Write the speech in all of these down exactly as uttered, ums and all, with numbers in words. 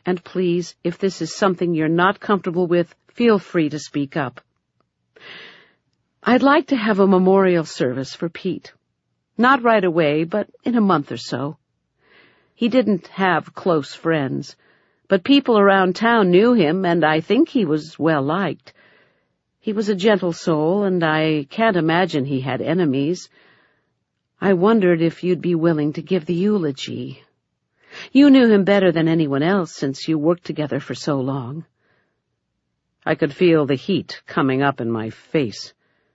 And please, if this is something you're not comfortable with, feel free to speak up. I'd like to have a memorial service for Pete. Not right away, but in a month or so. He didn't have close friends, but people around town knew him, and I think he was well-liked. He was a gentle soul, and I can't imagine he had enemies. I wondered if you'd be willing to give the eulogy. You knew him better than anyone else since you worked together for so long. I could feel the heat coming up in my face.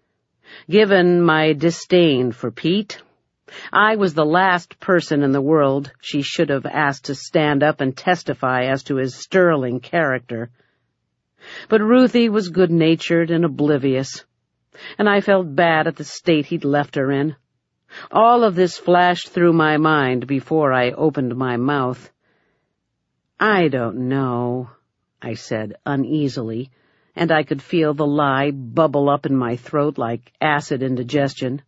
Given my disdain for Pete, I was the last person in the world she should have asked to stand up and testify as to his sterling character. But Ruthie was good-natured and oblivious, and I felt bad at the state he'd left her in. All of this flashed through my mind before I opened my mouth. "I don't know," I said uneasily, and I could feel the lie bubble up in my throat like acid indigestion.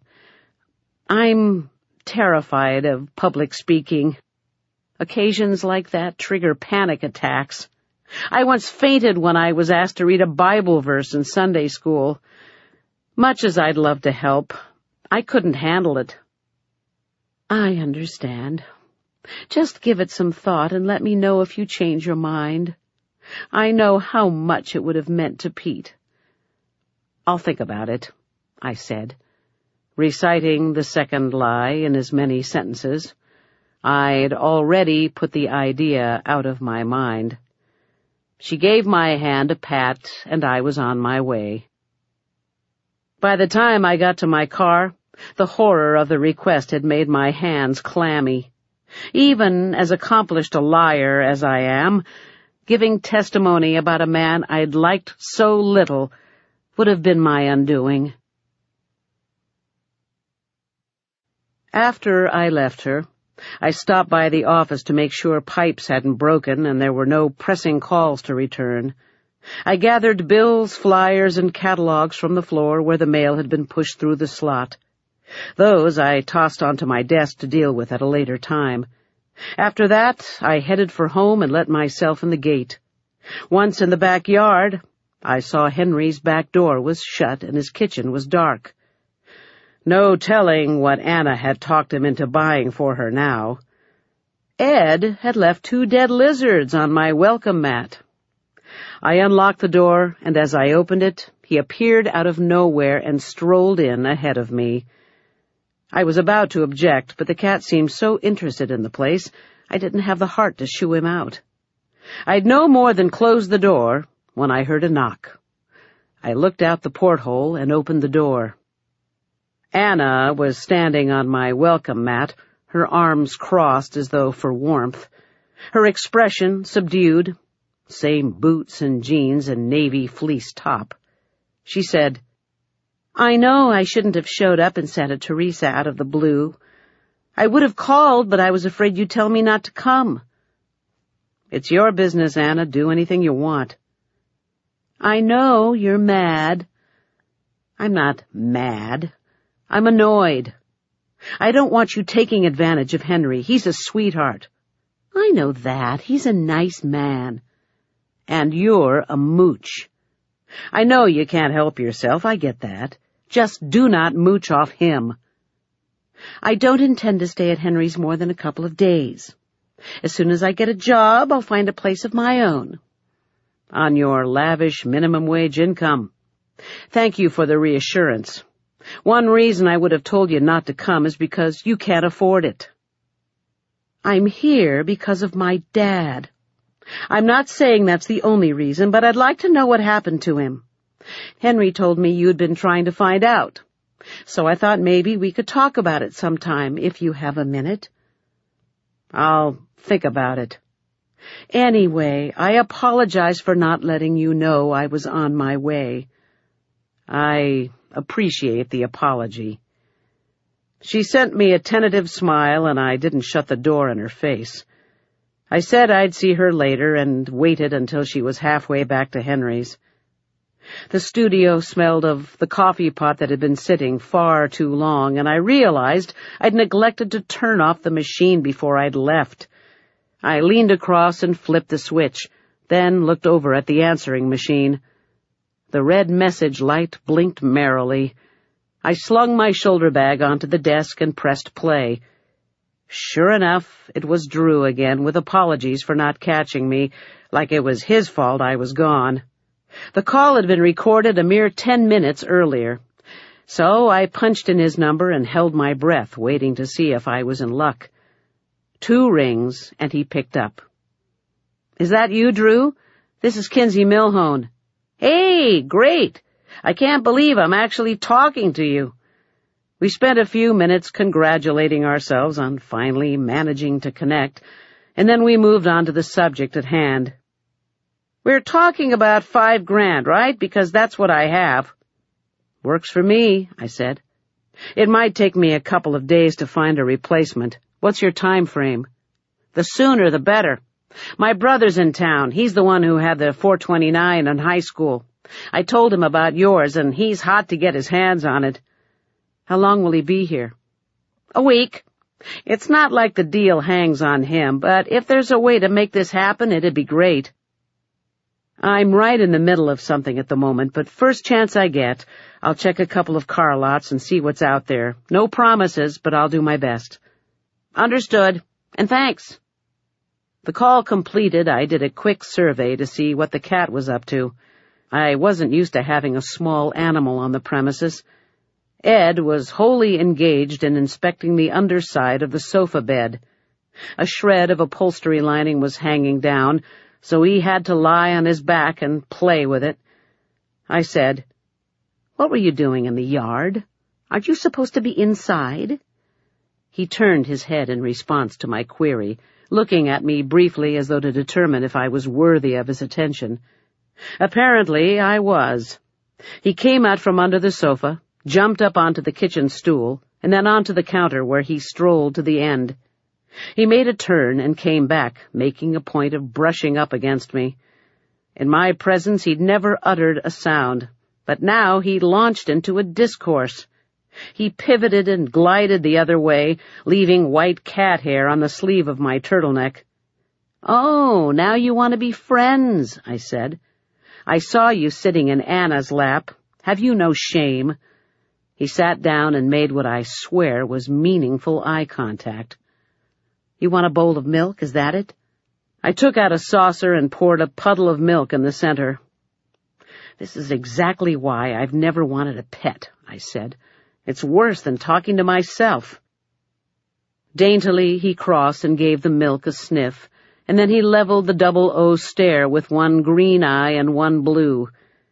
"I'm terrified of public speaking. Occasions like that trigger panic attacks. I once fainted when I was asked to read a Bible verse in Sunday school. Much as I'd love to help, I couldn't handle it." "I understand. Just give it some thought and let me know if you change your mind. I know how much it would have meant to Pete." "I'll think about it," I said, reciting the second lie in as many sentences. I'd already put the idea out of my mind. She gave my hand a pat, and I was on my way. By the time I got to my car, the horror of the request had made my hands clammy. Even as accomplished a liar as I am, giving testimony about a man I'd liked so little would have been my undoing. After I left her, I stopped by the office to make sure pipes hadn't broken and there were no pressing calls to return. I gathered bills, flyers, and catalogs from the floor where the mail had been pushed through the slot. Those I tossed onto my desk to deal with at a later time. After that, I headed for home and let myself in the gate. Once in the backyard, I saw Henry's back door was shut and his kitchen was dark. No telling what Anna had talked him into buying for her now. Ed had left two dead lizards on my welcome mat. I unlocked the door, and as I opened it, he appeared out of nowhere and strolled in ahead of me. I was about to object, but the cat seemed so interested in the place, I didn't have the heart to shoo him out. I'd no more than closed the door when I heard a knock. I looked out the porthole and opened the door. Anna was standing on my welcome mat, her arms crossed as though for warmth. Her expression subdued, same boots and jeans and navy fleece top. She said, "I know I shouldn't have showed up in Santa Teresa out of the blue. I would have called, but I was afraid you'd tell me not to come." "It's your business, Anna. Do anything you want." "I know you're mad." "I'm not mad. I'm annoyed. I don't want you taking advantage of Henry. He's a sweetheart." "I know that. He's a nice man." "And you're a mooch. I know you can't help yourself. I get that. Just do not mooch off him." "I don't intend to stay at Henry's more than a couple of days. As soon as I get a job, I'll find a place of my own." "On your lavish minimum wage income. Thank you for the reassurance. One reason I would have told you not to come is because you can't afford it." "I'm here because of my dad. I'm not saying that's the only reason, but I'd like to know what happened to him. Henry told me you'd been trying to find out, so I thought maybe we could talk about it sometime if you have a minute." "I'll think about it. Anyway, I apologize for not letting you know I was on my way." "I appreciate the apology." She sent me a tentative smile, and I didn't shut the door in her face. I said I'd see her later and waited until she was halfway back to Henry's. The studio smelled of the coffee pot that had been sitting far too long, and I realized I'd neglected to turn off the machine before I'd left. I leaned across and flipped the switch, then looked over at the answering machine. The red message light blinked merrily. I slung my shoulder bag onto the desk and pressed play. Sure enough, it was Drew again, with apologies for not catching me, like it was his fault I was gone. The call had been recorded a mere ten minutes earlier, so I punched in his number and held my breath, waiting to see if I was in luck. Two rings, and he picked up. "Is that you, Drew? This is Kinsey Milhone." "Hey, great! I can't believe I'm actually talking to you." We spent a few minutes congratulating ourselves on finally managing to connect, and then we moved on to the subject at hand. "We're talking about five grand, right? Because that's what I have." "Works for me," I said. "It might take me a couple of days to find a replacement. What's your time frame?" "The sooner the better. My brother's in town. He's the one who had the four twenty-nine in high school. I told him about yours, and he's hot to get his hands on it." "How long will he be here?" "A week. It's not like the deal hangs on him, but if there's a way to make this happen, it'd be great." "I'm right in the middle of something at the moment, but first chance I get, I'll check a couple of car lots and see what's out there. No promises, but I'll do my best." "Understood, and thanks." The call completed, I did a quick survey to see what the cat was up to. I wasn't used to having a small animal on the premises. Ed was wholly engaged in inspecting the underside of the sofa bed. A shred of upholstery lining was hanging down, so he had to lie on his back and play with it. I said, "What were you doing in the yard? Aren't you supposed to be inside?" He turned his head in response to my query, looking at me briefly as though to determine if I was worthy of his attention. Apparently I was. He came out from under the sofa, jumped up onto the kitchen stool, and then onto the counter where he strolled to the end. He made a turn and came back, making a point of brushing up against me. In my presence he'd never uttered a sound, but now he launched into a discourse. He pivoted and glided the other way, leaving white cat hair on the sleeve of my turtleneck. "Oh, now you want to be friends," I said. "I saw you sitting in Anna's lap. Have you no shame?" He sat down and made what I swear was meaningful eye contact. "You want a bowl of milk, is that it?" I took out a saucer and poured a puddle of milk in the center. "This is exactly why I've never wanted a pet," I said. "It's worse than talking to myself." Daintily he crossed and gave the milk a sniff, and then he leveled the double O stare with one green eye and one blue.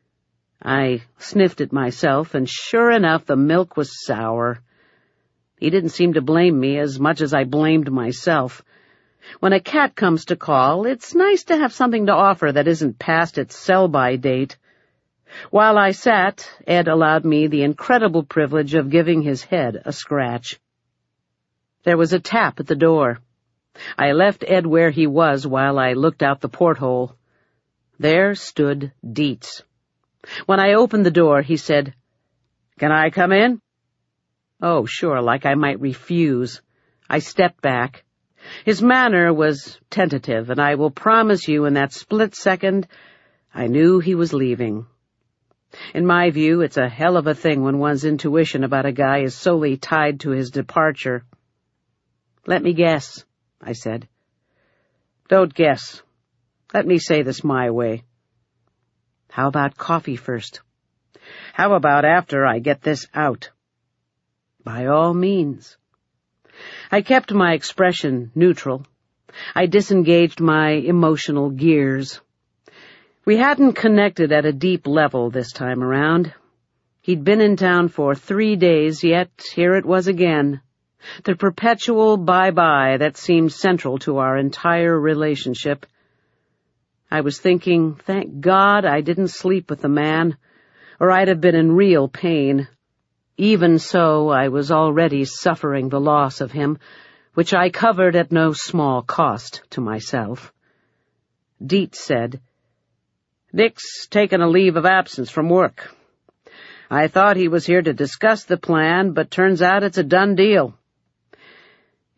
I sniffed it myself, and sure enough, the milk was sour. He didn't seem to blame me as much as I blamed myself. When a cat comes to call, it's nice to have something to offer that isn't past its sell-by date. While I sat, Ed allowed me the incredible privilege of giving his head a scratch. There was a tap at the door. I left Ed where he was while I looked out the porthole. There stood Dietz. When I opened the door, he said, "Can I come in?" Oh, sure, like I might refuse. I stepped back. His manner was tentative, and I will promise you in that split second, I knew he was leaving. In my view, it's a hell of a thing when one's intuition about a guy is solely tied to his departure. "Let me guess," I said. "Don't guess. Let me say this my way." "How about coffee first?" "How about after I get this out?" "By all means." I kept my expression neutral. I disengaged my emotional gears. We hadn't connected at a deep level this time around. He'd been in town for three days, yet here it was again. The perpetual bye-bye that seemed central to our entire relationship. I was thinking, thank God I didn't sleep with the man, or I'd have been in real pain. Even so, I was already suffering the loss of him, which I covered at no small cost to myself. Dietz said, "Dick's taken a leave of absence from work. I thought he was here to discuss the plan, but turns out it's a done deal."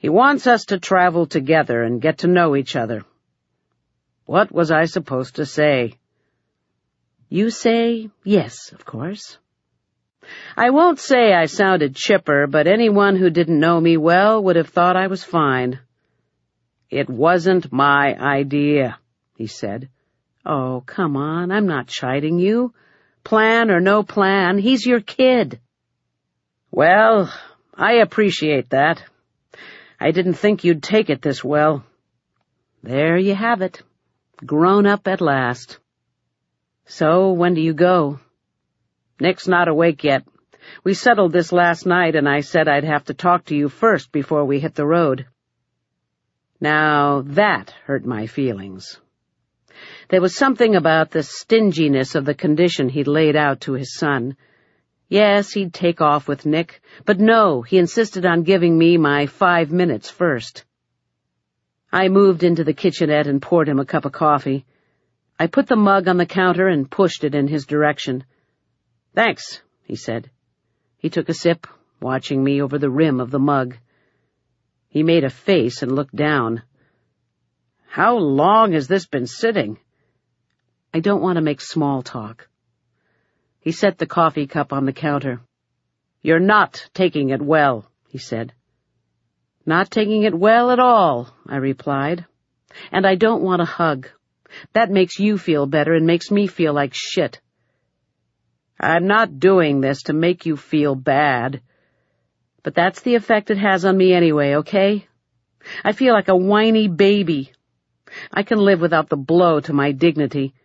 He wants us to travel together and get to know each other. What was I supposed to say? You say yes, of course. I won't say I sounded chipper, but anyone who didn't know me well would have thought I was fine. It wasn't my idea, he said. Oh, come on, I'm not chiding you. Plan or no plan, he's your kid. Well, I appreciate that. I didn't think you'd take it this well. There you have it. Grown up at last. So, when do you go? Nick's not awake yet. We settled this last night, and I said I'd have to talk to you first before we hit the road. Now, that hurt my feelings. There was something about the stinginess of the condition he'd laid out to his son. Yes, he'd take off with Nick, but no, he insisted on giving me my five minutes first. I moved into the kitchenette and poured him a cup of coffee. I put the mug on the counter and pushed it in his direction. Thanks, he said. He took a sip, watching me over the rim of the mug. He made a face and looked down. How long has this been sitting? I don't want to make small talk. He set the coffee cup on the counter. You're not taking it well, he said. Not taking it well at all, I replied. And I don't want a hug. That makes you feel better and makes me feel like shit. I'm not doing this to make you feel bad. But that's the effect it has on me anyway, okay? I feel like a whiny baby. I can live without the blow to my dignity.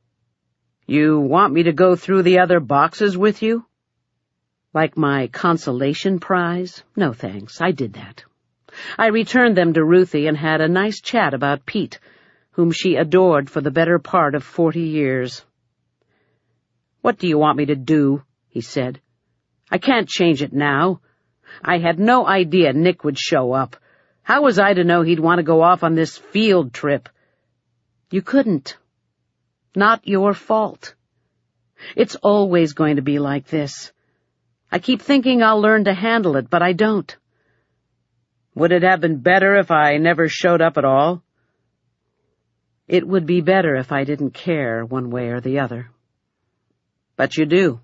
You want me to go through the other boxes with you? Like my consolation prize? No thanks, I did that. I returned them to Ruthie and had a nice chat about Pete, whom she adored for the better part of forty years. What do you want me to do? He said. I can't change it now. I had no idea Nick would show up. How was I to know he'd want to go off on this field trip? You couldn't. Not your fault. It's always going to be like this. I keep thinking I'll learn to handle it, but I don't. Would it have been better if I never showed up at all? It would be better if I didn't care one way or the other. But you do.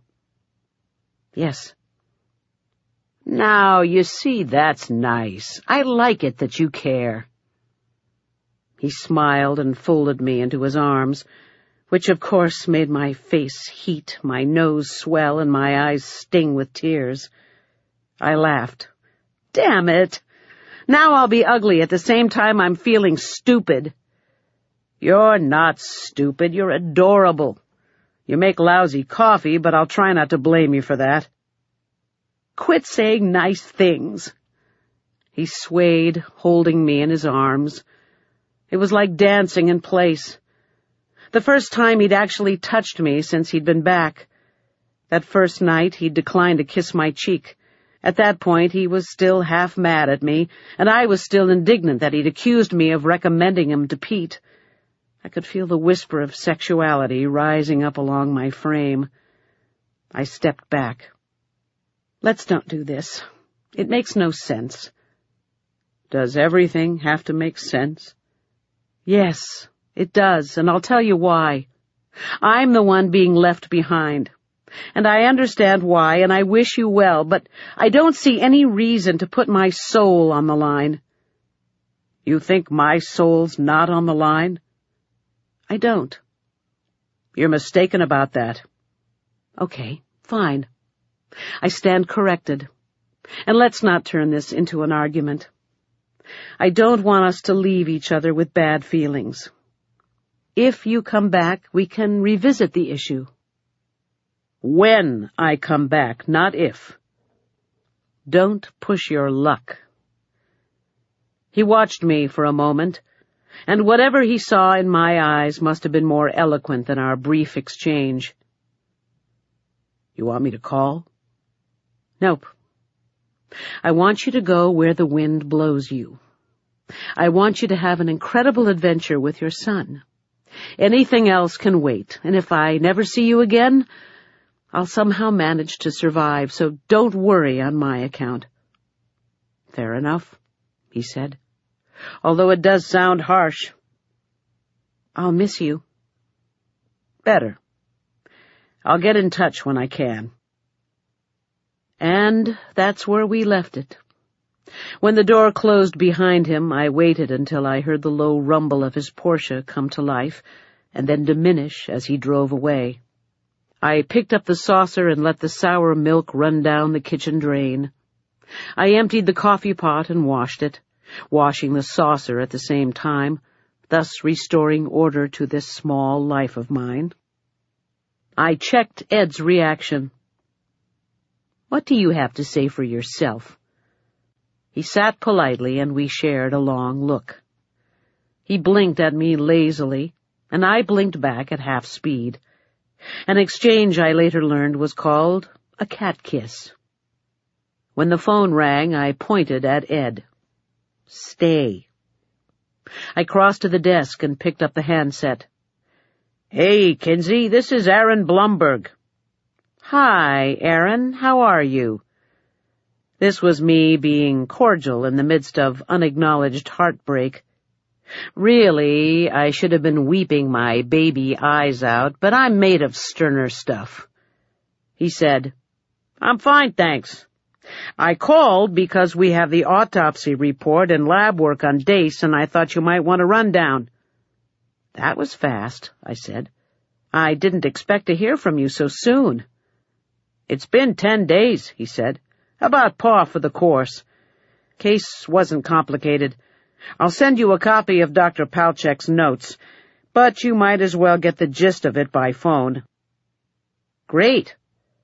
Yes. Now, you see, that's nice. I like it that you care. He smiled and folded me into his arms, which of course made my face heat, my nose swell, and my eyes sting with tears. I laughed. Damn it! Now I'll be ugly at the same time I'm feeling stupid. You're not stupid, you're adorable. You make lousy coffee, but I'll try not to blame you for that. Quit saying nice things. He swayed, holding me in his arms. It was like dancing in place. The first time he'd actually touched me since he'd been back. That first night he'd declined to kiss my cheek. At that point he was still half mad at me, and I was still indignant that he'd accused me of recommending him to Pete. I could feel the whisper of sexuality rising up along my frame. I stepped back. Let's not do this. It makes no sense. Does everything have to make sense? Yes, it does, and I'll tell you why. I'm the one being left behind. And I understand why, and I wish you well, but I don't see any reason to put my soul on the line. You think my soul's not on the line? I don't. You're mistaken about that. Okay, fine. I stand corrected. And let's not turn this into an argument. I don't want us to leave each other with bad feelings. If you come back, we can revisit the issue. When I come back, not if. Don't push your luck. He watched me for a moment, and whatever he saw in my eyes must have been more eloquent than our brief exchange. You want me to call? Nope. I want you to go where the wind blows you. I want you to have an incredible adventure with your son. Anything else can wait, and if I never see you again, I'll somehow manage to survive, so don't worry on my account. Fair enough. he said, although it does sound harsh. I'll miss you. Better. I'll get in touch when I can. And that's where we left it. When the door closed behind him, I waited until I heard the low rumble of his Porsche come to life and then diminish as he drove away. I picked up the saucer and let the sour milk run down the kitchen drain. I emptied the coffee pot and washed it, washing the saucer at the same time, thus restoring order to this small life of mine. I checked Ed's reaction. What do you have to say for yourself? He sat politely, and we shared a long look. He blinked at me lazily, and I blinked back at half speed. An exchange I later learned was called a cat kiss. When the phone rang, I pointed at Ed. Stay. I crossed to the desk and picked up the handset. Hey, Kinsey, this is Aaron Blumberg. Hi, Aaron, how are you? This was me being cordial in the midst of unacknowledged heartbreak. Really, I should have been weeping my baby eyes out, but I'm made of sterner stuff. He said, I'm fine, thanks. I called because we have the autopsy report and lab work on Dace, and I thought you might want a rundown. That was fast, I said. I didn't expect to hear from you so soon. It's been ten days, he said. About par for the course. Case wasn't complicated. I'll send you a copy of Doctor Palchek's notes, but you might as well get the gist of it by phone. Great.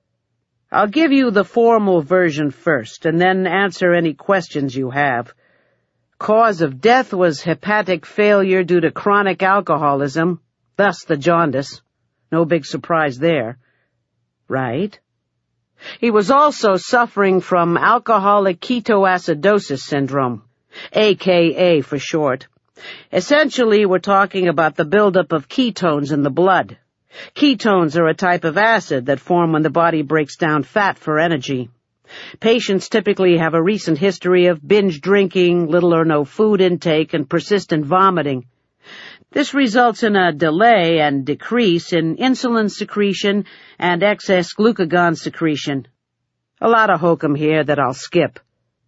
I'll give you the formal version first, and then answer any questions you have. Cause of death was hepatic failure due to chronic alcoholism, thus the jaundice. No big surprise there. Right. He was also suffering from alcoholic ketoacidosis syndrome, A K A for short. Essentially, we're talking about the buildup of ketones in the blood. Ketones are a type of acid that form when the body breaks down fat for energy. Patients typically have a recent history of binge drinking, little or no food intake, and persistent vomiting. This results in a delay and decrease in insulin secretion and excess glucagon secretion. A lot of hokum here that I'll skip.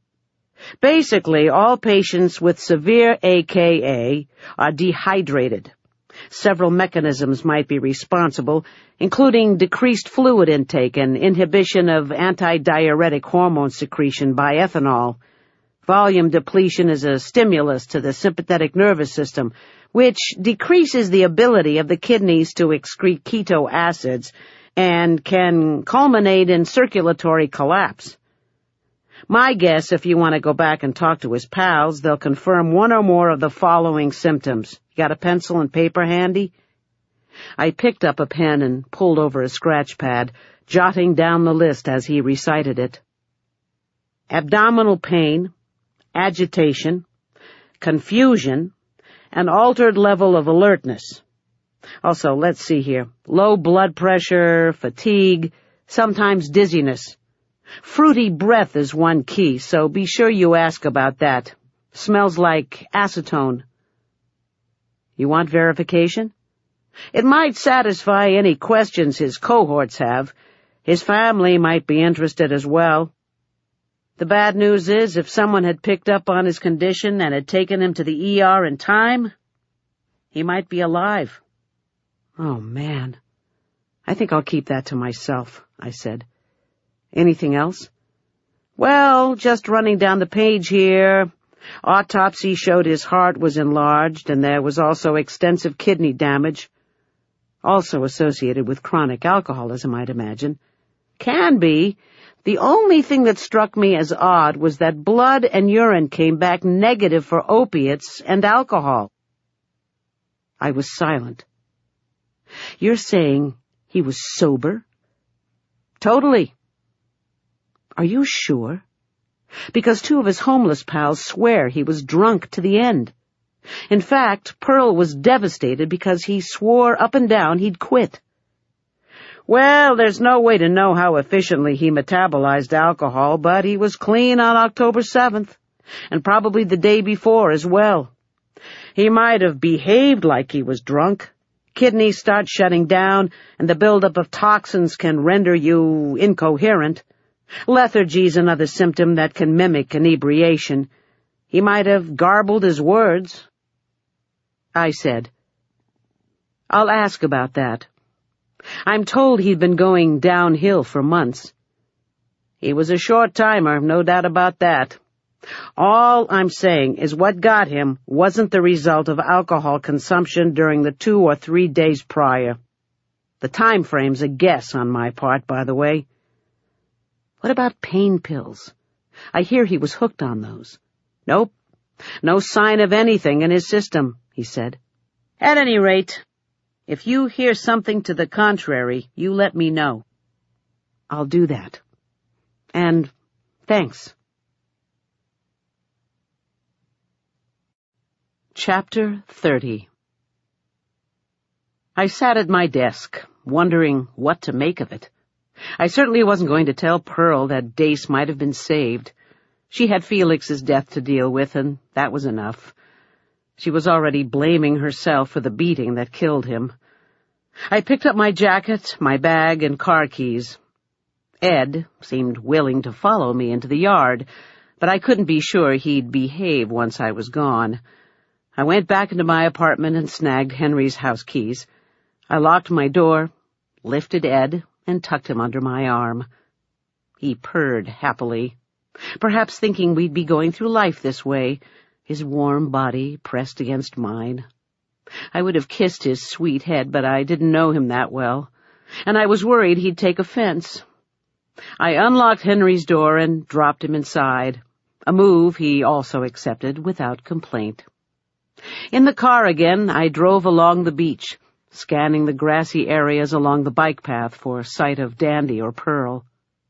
Basically, all patients with severe A K A are dehydrated. Several mechanisms might be responsible, including decreased fluid intake and inhibition of antidiuretic hormone secretion by ethanol. Volume depletion is a stimulus to the sympathetic nervous system, which decreases the ability of the kidneys to excrete keto acids and can culminate in circulatory collapse. My guess, if you want to go back and talk to his pals, they'll confirm one or more of the following symptoms. You got a pencil and paper handy? I picked up a pen and pulled over a scratch pad, jotting down the list as he recited it. Abdominal pain, agitation, confusion, an altered level of alertness. Also, let's see here. Low blood pressure, fatigue, sometimes dizziness. Fruity breath is one key, so be sure you ask about that. Smells like acetone. You want verification? It might satisfy any questions his cohorts have. His family might be interested as well. The bad news is, if someone had picked up on his condition and had taken him to the E R in time, he might be alive. Oh, man. I think I'll keep that to myself, I said. Anything else? Well, just running down the page here. Autopsy showed his heart was enlarged, and there was also extensive kidney damage, also associated with chronic alcoholism, I'd imagine. Can be. The only thing that struck me as odd was that blood and urine came back negative for opiates and alcohol. I was silent. You're saying he was sober? Totally. Are you sure? Because two of his homeless pals swear he was drunk to the end. In fact, Pearl was devastated because he swore up and down he'd quit. Well, there's no way to know how efficiently he metabolized alcohol, but he was clean on October seventh. and probably the day before as well. He might have behaved like he was drunk. Kidneys start shutting down, and the buildup of toxins can render you incoherent. Lethargy's another symptom that can mimic inebriation. He might have garbled his words. I said, I'll ask about that. I'm told he'd been going downhill for months. He was a short-timer, no doubt about that. All I'm saying is what got him wasn't the result of alcohol consumption during the two or three days prior. The time frame's a guess on my part, by the way. What about pain pills? I hear he was hooked on those. Nope. No sign of anything in his system, he said. At any rate, if you hear something to the contrary, you let me know. I'll do that. And thanks. Chapter thirty. I sat at my desk, wondering what to make of it. I certainly wasn't going to tell Pearl that Dace might have been saved. She had Felix's death to deal with, and that was enough. She was already blaming herself for the beating that killed him. I picked up my jacket, my bag, and car keys. Ed seemed willing to follow me into the yard, but I couldn't be sure he'd behave once I was gone. I went back into my apartment and snagged Henry's house keys. I locked my door, lifted Ed, and tucked him under my arm. He purred happily, perhaps thinking we'd be going through life this way, his warm body pressed against mine. I would have kissed his sweet head, but I didn't know him that well, and I was worried he'd take offense. I unlocked Henry's door and dropped him inside, a move he also accepted without complaint. In the car again, I drove along the beach, scanning the grassy areas along the bike path for sight of Dandy or Pearl.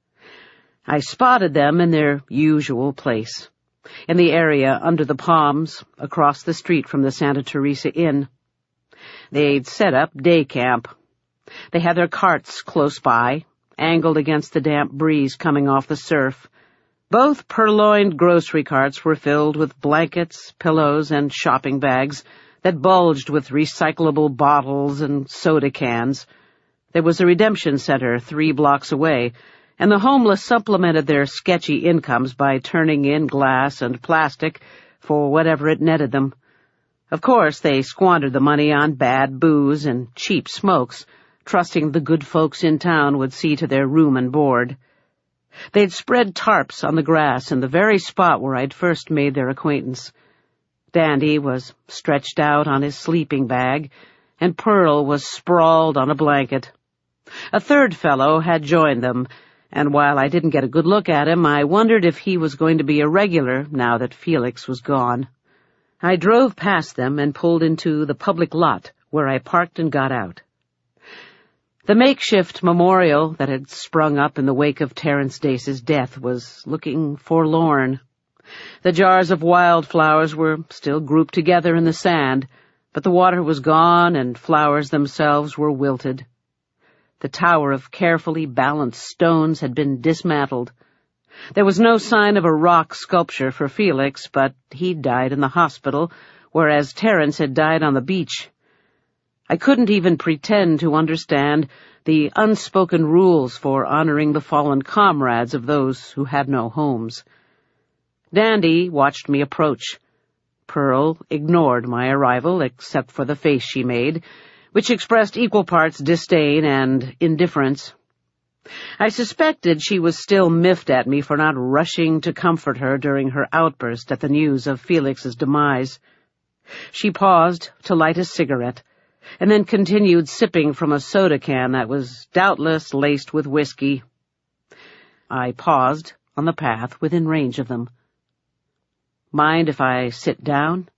I spotted them in their usual place, in the area under the palms across the street from the Santa Teresa Inn. They'd set up day camp. They had their carts close by, angled against the damp breeze coming off the surf. Both purloined grocery carts were filled with blankets, pillows, and shopping bags that bulged with recyclable bottles and soda cans. There was a redemption center three blocks away, and the homeless supplemented their sketchy incomes by turning in glass and plastic for whatever it netted them. Of course, they squandered the money on bad booze and cheap smokes, trusting the good folks in town would see to their room and board. They'd spread tarps on the grass in the very spot where I'd first made their acquaintance. Dandy was stretched out on his sleeping bag, and Pearl was sprawled on a blanket. A third fellow had joined them, and while I didn't get a good look at him, I wondered if he was going to be a regular now that Felix was gone. I drove past them and pulled into the public lot, where I parked and got out. The makeshift memorial that had sprung up in the wake of Terence Dace's death was looking forlorn. The jars of wildflowers were still grouped together in the sand, but the water was gone and flowers themselves were wilted. The tower of carefully balanced stones had been dismantled. There was no sign of a rock sculpture for Felix, but he'd died in the hospital, whereas Terence had died on the beach. I couldn't even pretend to understand the unspoken rules for honoring the fallen comrades of those who had no homes. Dandy watched me approach. Pearl ignored my arrival, except for the face she made, which expressed equal parts disdain and indifference. I suspected she was still miffed at me for not rushing to comfort her during her outburst at the news of Felix's demise. She paused to light a cigarette, and then continued sipping from a soda can that was doubtless laced with whiskey. I paused on the path within range of them. Mind if I sit down?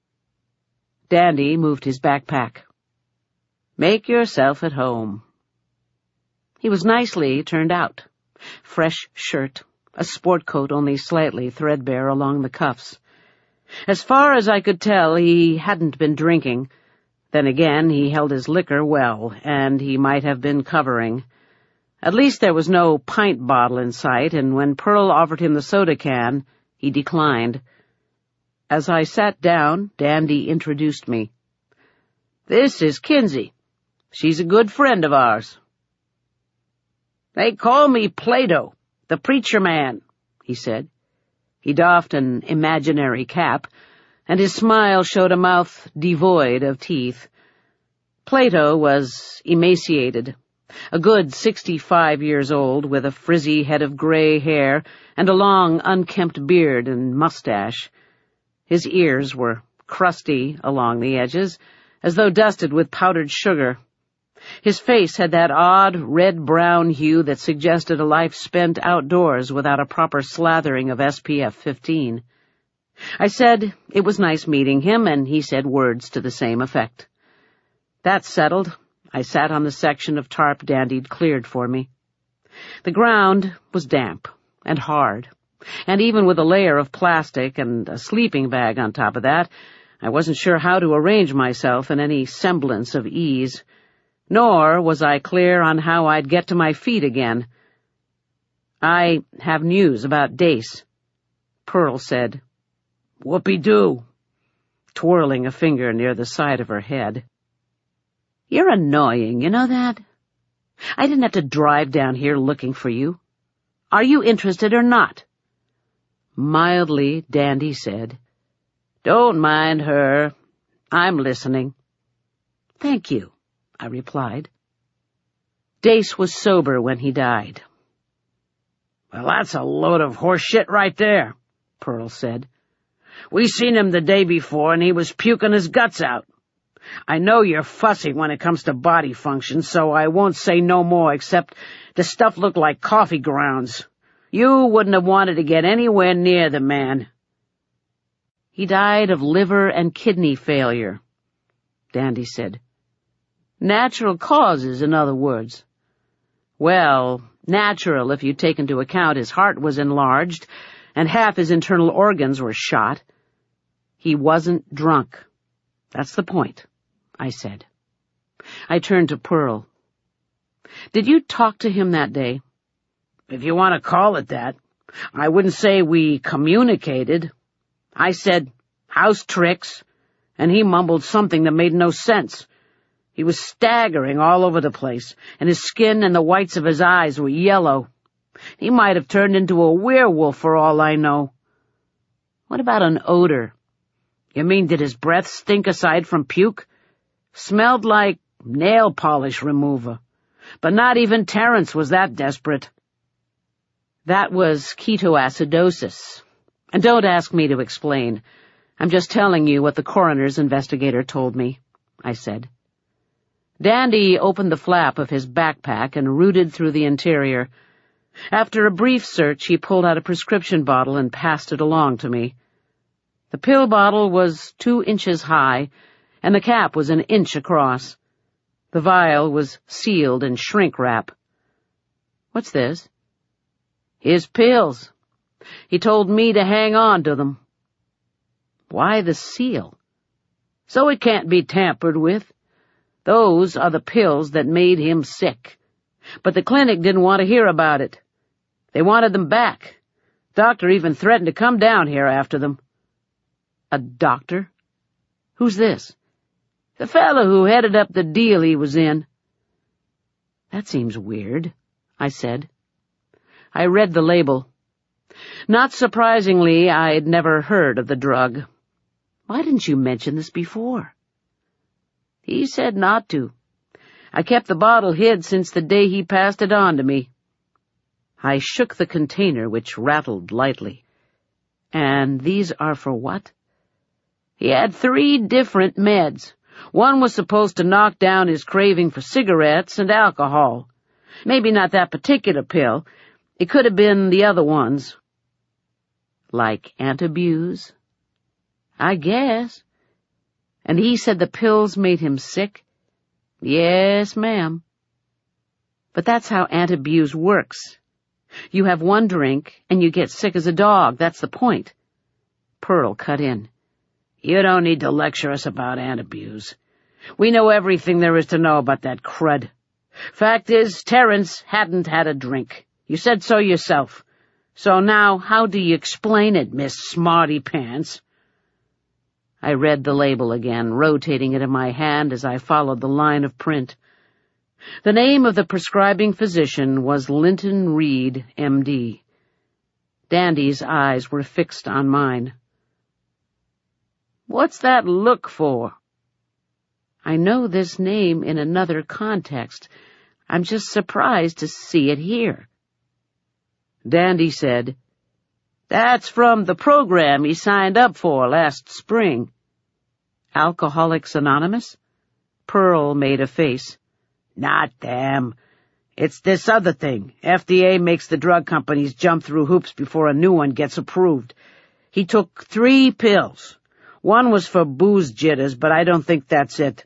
Dandy moved his backpack. Make yourself at home. He was nicely turned out. Fresh shirt, a sport coat only slightly threadbare along the cuffs. As far as I could tell, he hadn't been drinking. Then again, he held his liquor well, and he might have been covering. At least there was no pint bottle in sight, and when Pearl offered him the soda can, He declined. As I sat down, Dandy introduced me. "This is Kinsey. She's a good friend of ours." "They call me Plato, the preacher man," he said. He doffed an imaginary cap, and his smile showed a mouth devoid of teeth. Plato was emaciated, a good sixty-five years old, with a frizzy head of gray hair and a long, unkempt beard and mustache. His ears were crusty along the edges, as though dusted with powdered sugar. His face had that odd red-brown hue that suggested a life spent outdoors without a proper slathering of S P F fifteen. I said it was nice meeting him, and he said words to the same effect. That settled, I sat on the section of tarp Dandy'd cleared for me. The ground was damp and hard, and even with a layer of plastic and a sleeping bag on top of that, I wasn't sure how to arrange myself in any semblance of ease. Nor was I clear on how I'd get to my feet again. "I have news about Dace," Pearl said. "Whoopee-doo," twirling a finger near the side of her head. "You're annoying, you know that? I didn't have to drive down here looking for you. Are you interested or not?" Mildly, Dandy said, "Don't mind her. I'm listening." "Thank you," I replied. Dace was sober when he died. "Well, that's a load of horse shit right there," Pearl said. "We seen him the day before, and he was puking his guts out. I know you're fussy when it comes to body function, so I won't say no more except the stuff looked like coffee grounds. You wouldn't have wanted to get anywhere near the man." "He died of liver and kidney failure," Dandy said. "Natural causes, in other words." "Well, natural if you take into account his heart was enlarged and half his internal organs were shot. He wasn't drunk. That's the point," I said. I turned to Pearl. "Did you talk to him that day?" "If you want to call it that. I wouldn't say we communicated. I said, 'House tricks,' and he mumbled something that made no sense. He was staggering all over the place, and his skin and the whites of his eyes were yellow. He might have turned into a werewolf for all I know." "What about an odor?" "You mean did his breath stink aside from puke? Smelled like nail polish remover. But not even Terrence was that desperate." "That was ketoacidosis. And don't ask me to explain. I'm just telling you what the coroner's investigator told me," I said. Dandy opened the flap of his backpack and rooted through the interior. After a brief search, he pulled out a prescription bottle and passed it along to me. The pill bottle was two inches high, and the cap was an inch across. The vial was sealed in shrink wrap. "What's this?" "His pills. He told me to hang on to them." "Why the seal?" "So it can't be tampered with. Those are the pills that made him sick. But the clinic didn't want to hear about it. They wanted them back. Doctor even threatened to come down here after them." "A doctor? Who's this?" "The fellow who headed up the deal he was in." "That seems weird," I said. I read the label. Not surprisingly, I'd never heard of the drug. "Why didn't you mention this before?" "He said not to. I kept the bottle hid since the day he passed it on to me." I shook the container, which rattled lightly. "And these are for what?" "He had three different meds. One was supposed to knock down his craving for cigarettes and alcohol. Maybe not that particular pill. It could have been the other ones." "Like Antabuse?" "I guess." "And he said the pills made him sick?" "Yes, ma'am." "But that's how Antabuse works. You have one drink, and you get sick as a dog. That's the point." Pearl cut in. "You don't need to lecture us about Antabuse. We know everything there is to know about that crud. Fact is, Terrence hadn't had a drink. You said so yourself. So now, how do you explain it, Miss Smarty Pants? I read the label again, rotating it in my hand as I followed the line of print. The name of the prescribing physician was Linton Reed, M D. Dandy's eyes were fixed on mine. What's that look for? I know this name in another context. I'm just surprised to see it here. Dandy said, That's from the program he signed up for last spring. Alcoholics Anonymous? Pearl made a face. Not them. It's this other thing. F D A makes the drug companies jump through hoops before a new one gets approved. He took three pills. One was for booze jitters, but I don't think that's it.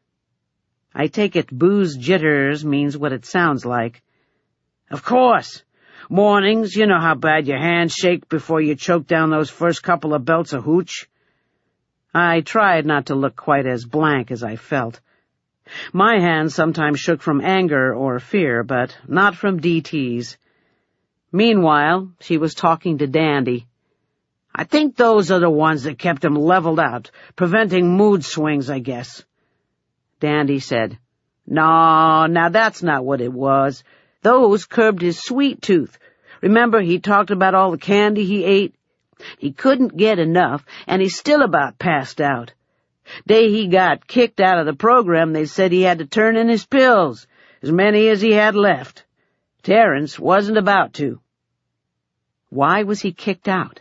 I take it booze jitters means what it sounds like. Of course. Mornings, you know how bad your hands shake before you choke down those first couple of belts of hooch. I tried not to look quite as blank as I felt. My hands sometimes shook from anger or fear, but not from D Ts. Meanwhile, she was talking to Dandy. I think those are the ones that kept him leveled out, preventing mood swings, I guess. Dandy said, No, now that's not what it was. Those curbed his sweet tooth. Remember, he talked about all the candy he ate? He couldn't get enough, and he's still about passed out. Day he got kicked out of the program, they said he had to turn in his pills, as many as he had left. Terrence wasn't about to. Why was he kicked out?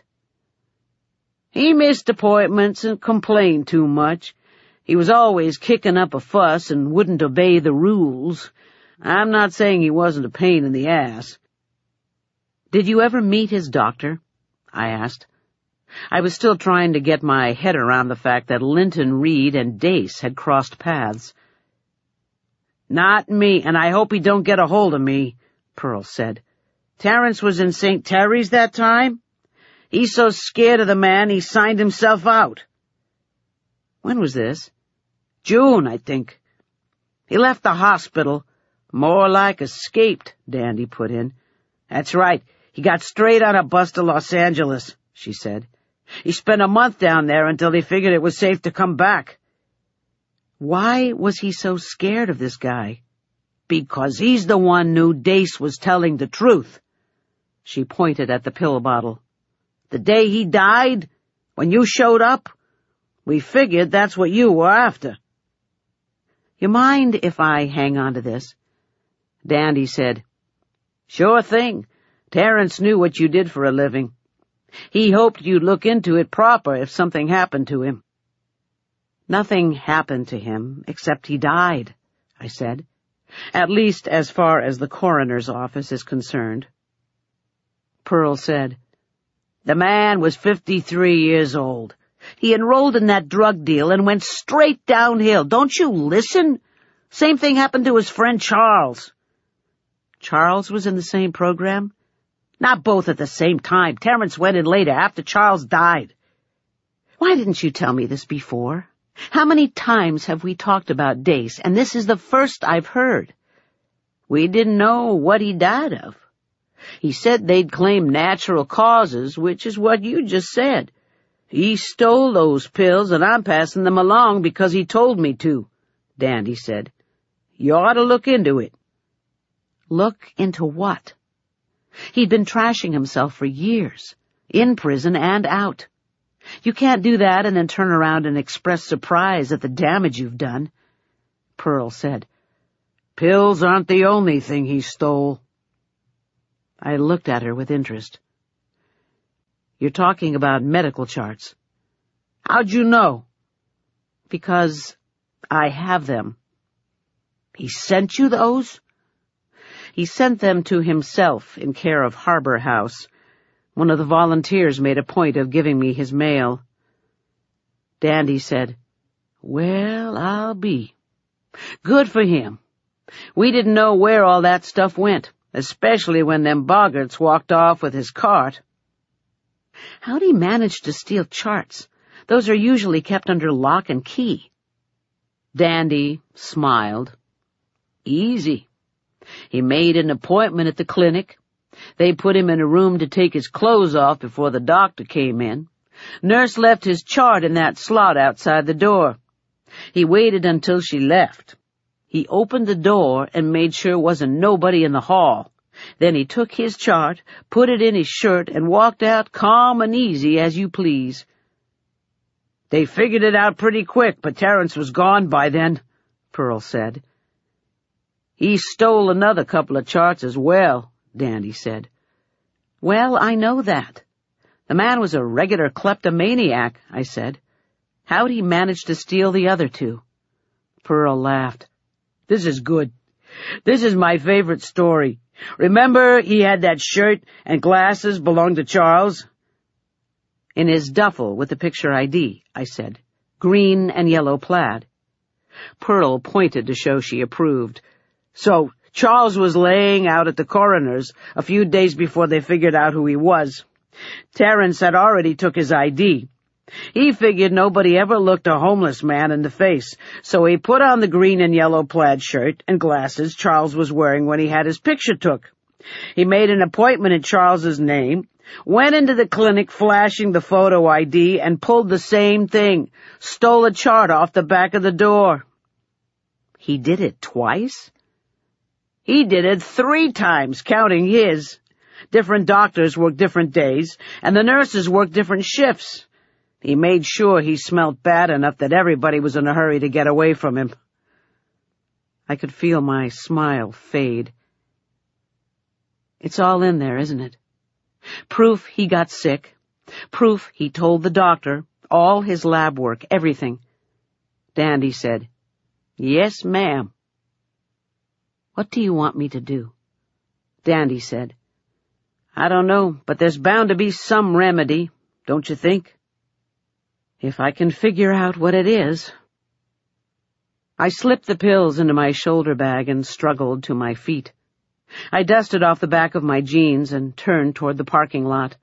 He missed appointments and complained too much. He was always kicking up a fuss and wouldn't obey the rules. I'm not saying he wasn't a pain in the ass. Did you ever meet his doctor? I asked. I was still trying to get my head around the fact that Linton Reed and Dace had crossed paths. Not me, and I hope he don't get a hold of me, Pearl said. Terrence was in Saint Terry's that time? He's so scared of the man he signed himself out. When was this? June, I think. He left the hospital. More like escaped, Dandy put in. That's right. He got straight on a bus to Los Angeles, she said. He spent a month down there until they figured it was safe to come back. Why was he so scared of this guy? Because he's the one knew Dace was telling the truth. She pointed at the pill bottle. The day he died, when you showed up, we figured that's what you were after. You mind if I hang on to this? Dandy said, Sure thing. Terrence knew what you did for a living. He hoped you'd look into it proper if something happened to him. Nothing happened to him, except he died, I said, at least as far as the coroner's office is concerned. Pearl said, The man was fifty-three years old. He enrolled in that drug deal and went straight downhill. Don't you listen? Same thing happened to his friend Charles. Charles was in the same program? Not both at the same time. Terrence went in later, after Charles died. Why didn't you tell me this before? How many times have we talked about Dace, and this is the first I've heard? We didn't know what he died of. He said they'd claim natural causes, which is what you just said. He stole those pills, and I'm passing them along because he told me to, Dandy said. You ought to look into it. Look into what? He'd been trashing himself for years, in prison and out. You can't do that and then turn around and express surprise at the damage you've done. Pearl said, Pills aren't the only thing he stole. I looked at her with interest. You're talking about medical charts. How'd you know? Because I have them. He sent you those? He sent them to himself in care of Harbor House. One of the volunteers made a point of giving me his mail. Dandy said, Well, I'll be. Good for him. We didn't know where all that stuff went, especially when them boggarts walked off with his cart. How'd he manage to steal charts? Those are usually kept under lock and key. Dandy smiled. Easy. He made an appointment at the clinic, They put him in a room to take his clothes off before the doctor came in. Nurse left his chart in that slot outside the door. He waited until she left. He opened the door and made sure wasn't nobody in the hall. Then he took his chart, put it in his shirt, and walked out calm and easy as you please. They figured it out pretty quick, but Terence was gone by then, Pearl said. He stole another couple of charts as well, Dandy said. Well, I know that. The man was a regular kleptomaniac, I said. How'd he manage to steal the other two? Pearl laughed. This is good. This is my favorite story. Remember he had that shirt and glasses belonged to Charles? In his duffel with the picture I D, I said. Green and yellow plaid. Pearl pointed to show she approved. So Charles was laying out at the coroner's a few days before they figured out who he was. Terence had already took his I D. He figured nobody ever looked a homeless man in the face, so he put on the green and yellow plaid shirt and glasses Charles was wearing when he had his picture took. He made an appointment in Charles's name, went into the clinic flashing the photo I D, and pulled the same thing, stole a chart off the back of the door. He did it twice? He did it three times, counting his. Different doctors worked different days, and the nurses worked different shifts. He made sure he smelled bad enough that everybody was in a hurry to get away from him. I could feel my smile fade. It's all in there, isn't it? Proof he got sick. Proof he told the doctor. All his lab work, everything. Dandy said, Yes, ma'am. What do you want me to do? Dandy said, I don't know, but there's bound to be some remedy, don't you think? If I can figure out what it is. I slipped the pills into my shoulder bag and struggled to my feet. I dusted off the back of my jeans and turned toward the parking lot.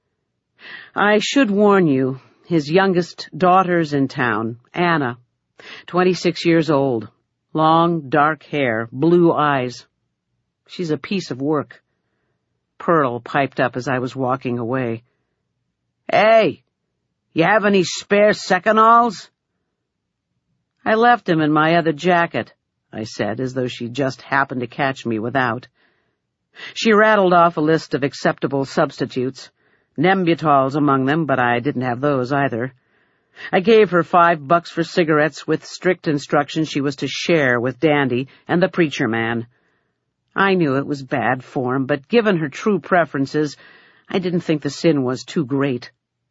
I should warn you, his youngest daughter's in town, Anna, twenty-six years old, long, dark hair, blue eyes. She's a piece of work. Pearl piped up as I was walking away. Hey! You have any spare Secanols? I left him in my other jacket, I said, as though she just happened to catch me without. She rattled off a list of acceptable substitutes, Nembutal's among them, but I didn't have those either. I gave her five bucks for cigarettes with strict instructions she was to share with Dandy and the preacher man. I knew it was bad form, but given her true preferences, I didn't think the sin was too great.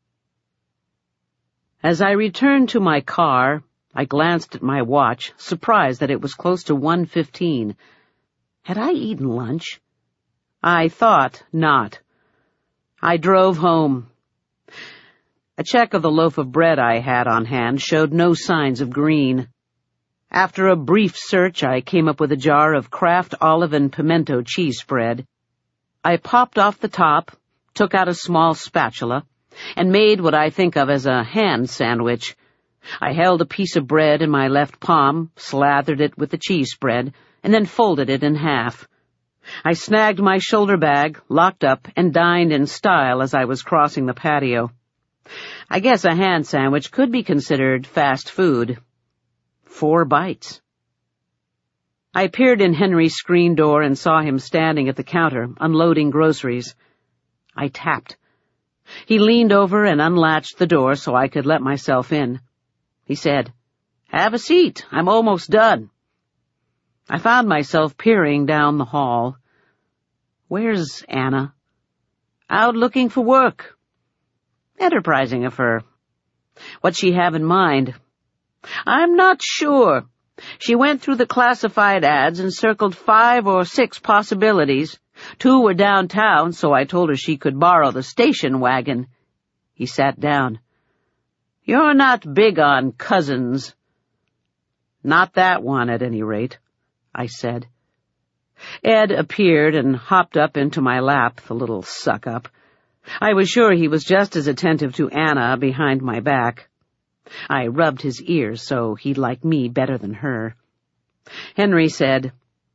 As I returned to my car, I glanced at my watch, surprised that it was close to one fifteen. Had I eaten lunch? I thought not. I drove home. A check of the loaf of bread I had on hand showed no signs of green. After a brief search, I came up with a jar of Kraft olive and pimento cheese spread. I popped off the top, took out a small spatula, and made what I think of as a hand sandwich. I held a piece of bread in my left palm, slathered it with the cheese spread, and then folded it in half. I snagged my shoulder bag, locked up, and dined in style as I was crossing the patio. I guess a hand sandwich could be considered fast food. Four bites. I peered in Henry's screen door and saw him standing at the counter, unloading groceries. I tapped. He leaned over and unlatched the door so I could let myself in. He said, Have a seat. I'm almost done. I found myself peering down the hall. Where's Anna? Out looking for work. Enterprising of her. What'd she have in mind? I'm not sure. She went through the classified ads and circled five or six possibilities. Two were downtown, so I told her she could borrow the station wagon. He sat down. You're not big on cousins. Not that one, at any rate, I said. Ed appeared and hopped up into my lap, the little suck-up. I was sure he was just as attentive to Anna behind my back. I rubbed his ears so he'd like me better than her. Henry said,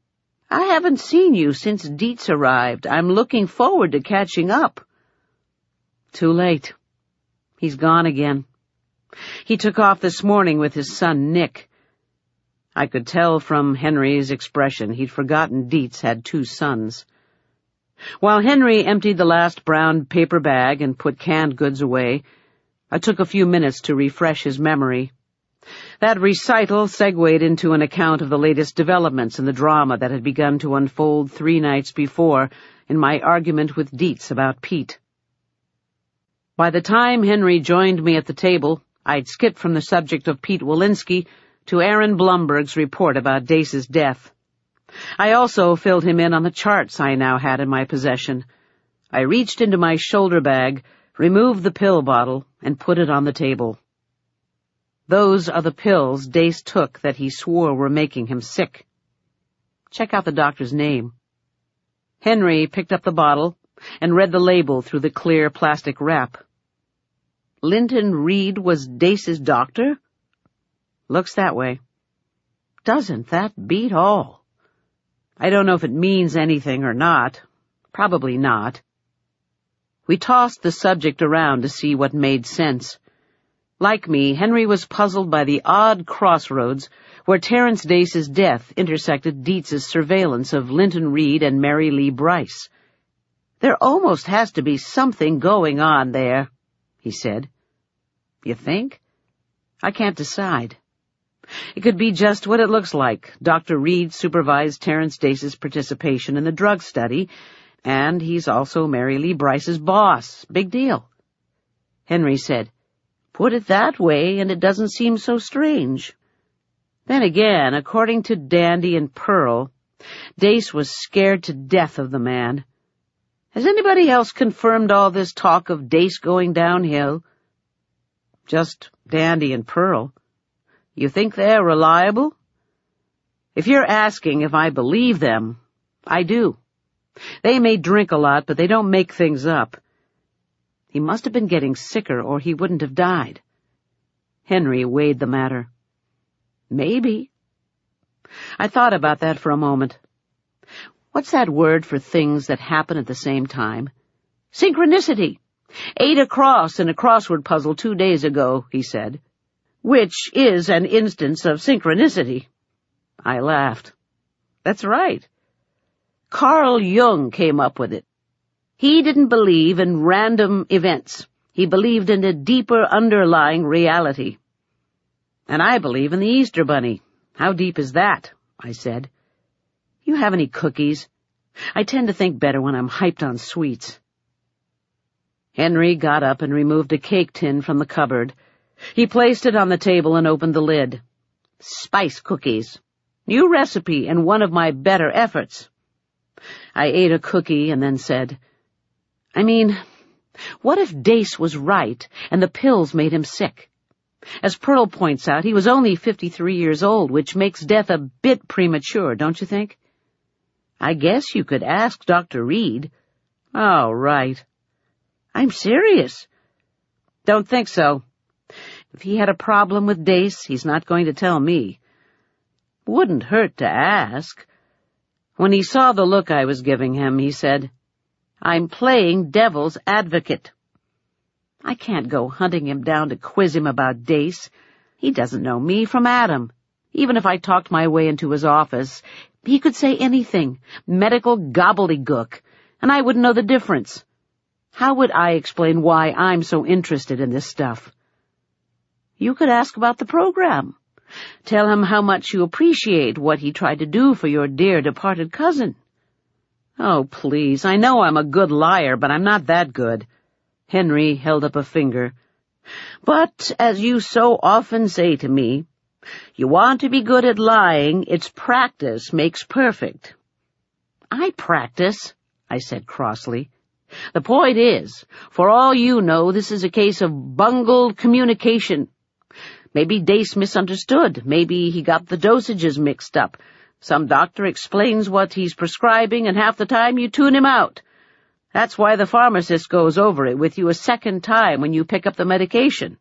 I haven't seen you since Dietz arrived. I'm looking forward to catching up. Too late. He's gone again. He took off this morning with his son, Nick. I could tell from Henry's expression he'd forgotten Dietz had two sons. While Henry emptied the last brown paper bag and put canned goods away, I took a few minutes to refresh his memory. That recital segued into an account of the latest developments in the drama that had begun to unfold three nights before in my argument with Dietz about Pete. By the time Henry joined me at the table, I'd skipped from the subject of Pete Walensky to Aaron Blumberg's report about Dace's death. I also filled him in on the charts I now had in my possession. I reached into my shoulder bag, removed the pill bottle, and put it on the table. Those are the pills Dace took that he swore were making him sick. Check out the doctor's name. Henry picked up the bottle and read the label through the clear plastic wrap. Linton Reed was Dace's doctor? Looks that way. Doesn't that beat all? I don't know if it means anything or not. Probably not. We tossed the subject around to see what made sense. Like me, Henry was puzzled by the odd crossroads where Terence Dace's death intersected Dietz's surveillance of Linton Reed and Mary Lee Bryce. There almost has to be something going on there, he said. You think? I can't decide. It could be just what it looks like. Doctor Reed supervised Terence Dace's participation in the drug study, and he's also Mary Lee Bryce's boss. Big deal. Henry said, Put it that way, and it doesn't seem so strange. Then again, according to Dandy and Pearl, Dace was scared to death of the man. Has anybody else confirmed all this talk of Dace going downhill? Just Dandy and Pearl. You think they're reliable? If you're asking if I believe them, I do. They may drink a lot, but they don't make things up. He must have been getting sicker, or he wouldn't have died. Henry weighed the matter. Maybe. I thought about that for a moment. What's that word for things that happen at the same time? Synchronicity. Ate a cross in a crossword puzzle two days ago, he said, which is an instance of synchronicity. I laughed. That's right. Carl Jung came up with it. He didn't believe in random events. He believed in a deeper underlying reality. And I believe in the Easter Bunny. How deep is that? I said. You have any cookies? I tend to think better when I'm hyped on sweets. Henry got up and removed a cake tin from the cupboard. He placed it on the table and opened the lid. Spice cookies. New recipe and one of my better efforts. I ate a cookie and then said, I mean, what if Dace was right and the pills made him sick? As Pearl points out, he was only fifty-three years old, which makes death a bit premature, don't you think? I guess you could ask Doctor Reed. Oh, right. I'm serious. Don't think so. If he had a problem with Dace, he's not going to tell me. Wouldn't hurt to ask. When he saw the look I was giving him, he said, I'm playing devil's advocate. I can't go hunting him down to quiz him about Dace. He doesn't know me from Adam. Even if I talked my way into his office, he could say anything, medical gobbledygook, and I wouldn't know the difference. How would I explain why I'm so interested in this stuff? You could ask about the program. Tell him how much you appreciate what he tried to do for your dear departed cousin. Oh, please, I know I'm a good liar, but I'm not that good. Henry held up a finger. But, as you so often say to me, you want to be good at lying, it's practice makes perfect. I practice, I said crossly. The point is, for all you know, this is a case of bungled communication. Maybe Dace misunderstood. Maybe he got the dosages mixed up. Some doctor explains what he's prescribing, and half the time you tune him out. That's why the pharmacist goes over it with you a second time when you pick up the medication.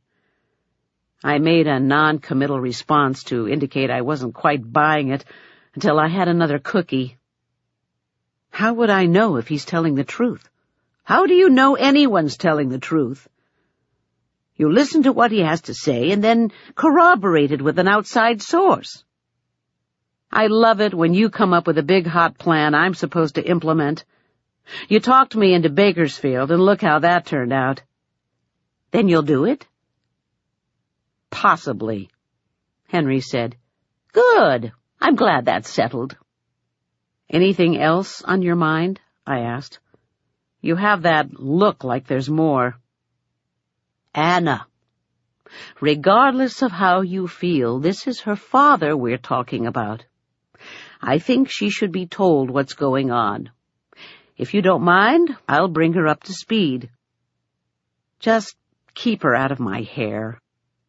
I made a non-committal response to indicate I wasn't quite buying it until I had another cookie. How would I know if he's telling the truth? How do you know anyone's telling the truth? You listen to what he has to say and then corroborate it with an outside source. I love it when you come up with a big hot plan I'm supposed to implement. You talked me into Bakersfield, and look how that turned out. Then you'll do it? Possibly, Henry said. Good. I'm glad that's settled. Anything else on your mind? I asked. You have that look like there's more. Anna. Regardless of how you feel, this is her father we're talking about. I think she should be told what's going on. If you don't mind, I'll bring her up to speed. Just keep her out of my hair.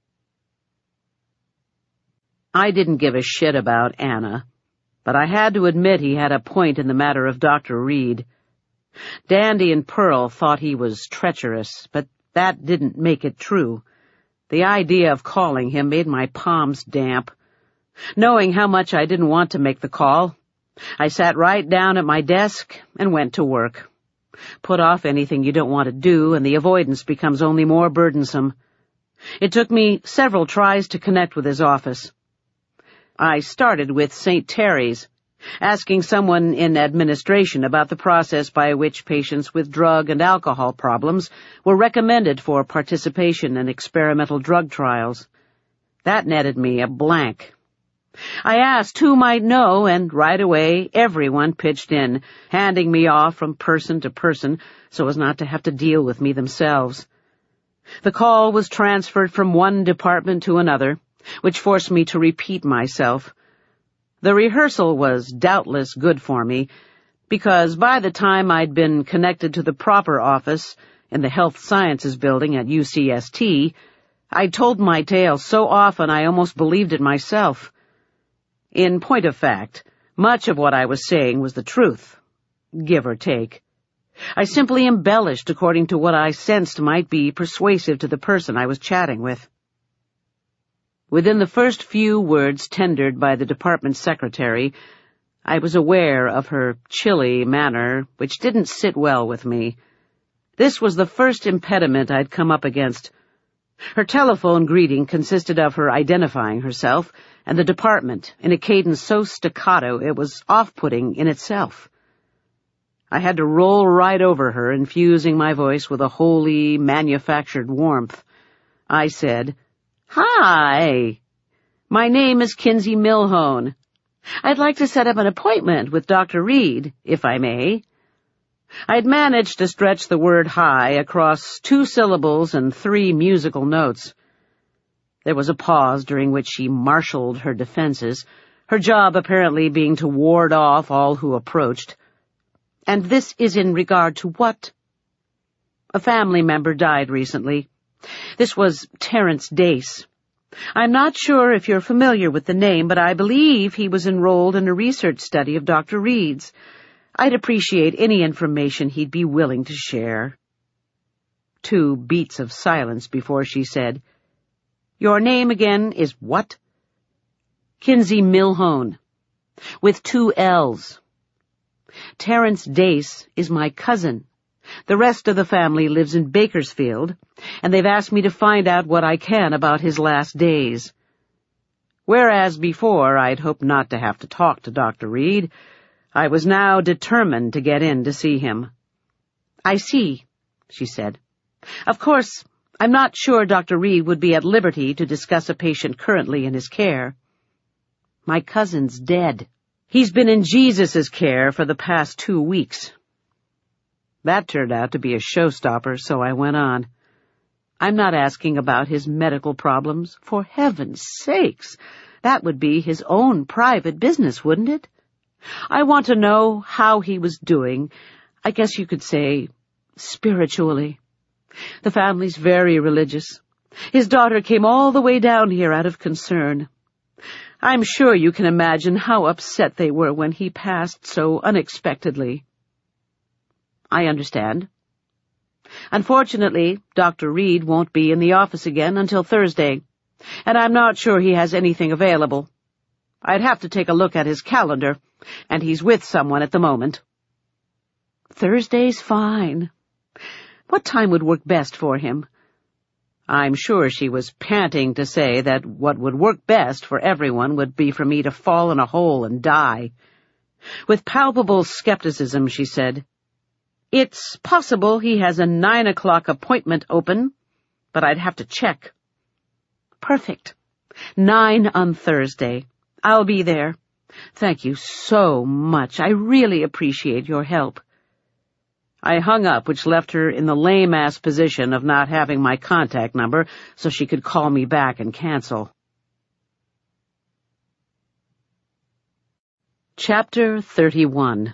I didn't give a shit about Anna, but I had to admit he had a point in the matter of Doctor Reed. Dandy and Pearl thought he was treacherous, but that didn't make it true. The idea of calling him made my palms damp. Knowing how much I didn't want to make the call, I sat right down at my desk and went to work. Put off anything you don't want to do, and the avoidance becomes only more burdensome. It took me several tries to connect with his office. I started with Saint Terry's, asking someone in administration about the process by which patients with drug and alcohol problems were recommended for participation in experimental drug trials. That netted me a blank. I asked who might know, and right away everyone pitched in, handing me off from person to person so as not to have to deal with me themselves. The call was transferred from one department to another, which forced me to repeat myself. The rehearsal was doubtless good for me, because by the time I'd been connected to the proper office in the Health Sciences building at U C S T, I'd told my tale so often I almost believed it myself. In point of fact, much of what I was saying was the truth, give or take. I simply embellished according to what I sensed might be persuasive to the person I was chatting with. Within the first few words tendered by the department secretary, I was aware of her chilly manner, which didn't sit well with me. This was the first impediment I'd come up against. Her telephone greeting consisted of her identifying herself and the department in a cadence so staccato it was off-putting in itself. I had to roll right over her, infusing my voice with a wholly manufactured warmth. I said, "Hi, my name is Kinsey Milhone. I'd like to set up an appointment with Doctor Reed, if I may." I'd managed to stretch the word hi across two syllables and three musical notes. There was a pause during which she marshaled her defenses, her job apparently being to ward off all who approached. "And this is in regard to what?" "A family member died recently. This was Terence Dace. I'm not sure if you're familiar with the name, but I believe he was enrolled in a research study of Doctor Reed's. I'd appreciate any information he'd be willing to share." Two beats of silence before she said, "Your name again is what?" "Kinsey Milhone, with two L's. Terence Dace is my cousin. The rest of the family lives in Bakersfield, and they've asked me to find out what I can about his last days." Whereas before I'd hoped not to have to talk to Doctor Reed, I was now determined to get in to see him. "I see," she said. "Of course, I'm not sure Doctor Reed would be at liberty to discuss a patient currently in his care. My cousin's dead. He's been in Jesus' care for the past two weeks." That turned out to be a showstopper, so I went on. "I'm not asking about his medical problems. For heaven's sakes, that would be his own private business, wouldn't it? I want to know how he was doing, I guess you could say, spiritually. The family's very religious. His daughter came all the way down here out of concern. I'm sure you can imagine how upset they were when he passed so unexpectedly." "I understand. Unfortunately, Doctor Reed won't be in the office again until Thursday, and I'm not sure he has anything available. I'd have to take a look at his calendar, and he's with someone at the moment." Thursday's fine. What time would work best for him? I'm sure she was panting to say that what would work best for everyone would be for me to fall in a hole and die. With palpable skepticism, she said, "It's possible he has a nine o'clock appointment open, but I'd have to check." "Perfect. Nine on Thursday. I'll be there. Thank you so much. I really appreciate your help." I hung up, which left her in the lame-ass position of not having my contact number so she could call me back and cancel. Chapter thirty-one.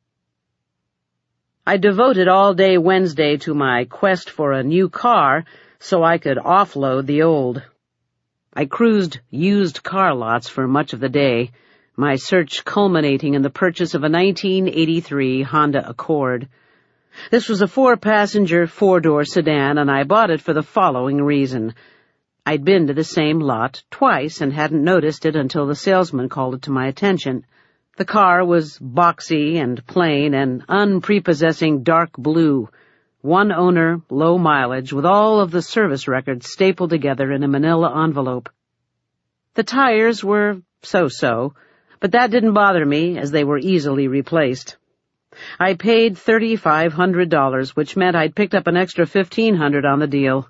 I devoted all day Wednesday to my quest for a new car so I could offload the old. I cruised used car lots for much of the day, my search culminating in the purchase of a nineteen eighty-three Honda Accord. This was a four-passenger, four-door sedan, and I bought it for the following reason. I'd been to the same lot twice and hadn't noticed it until the salesman called it to my attention. The car was boxy and plain and unprepossessing dark blue, one owner, low mileage, with all of the service records stapled together in a manila envelope. The tires were so-so, but that didn't bother me, as they were easily replaced. I paid three thousand five hundred dollars, which meant I'd picked up an extra fifteen hundred dollars on the deal.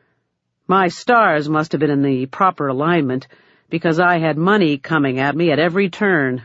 My stars must have been in the proper alignment, because I had money coming at me at every turn.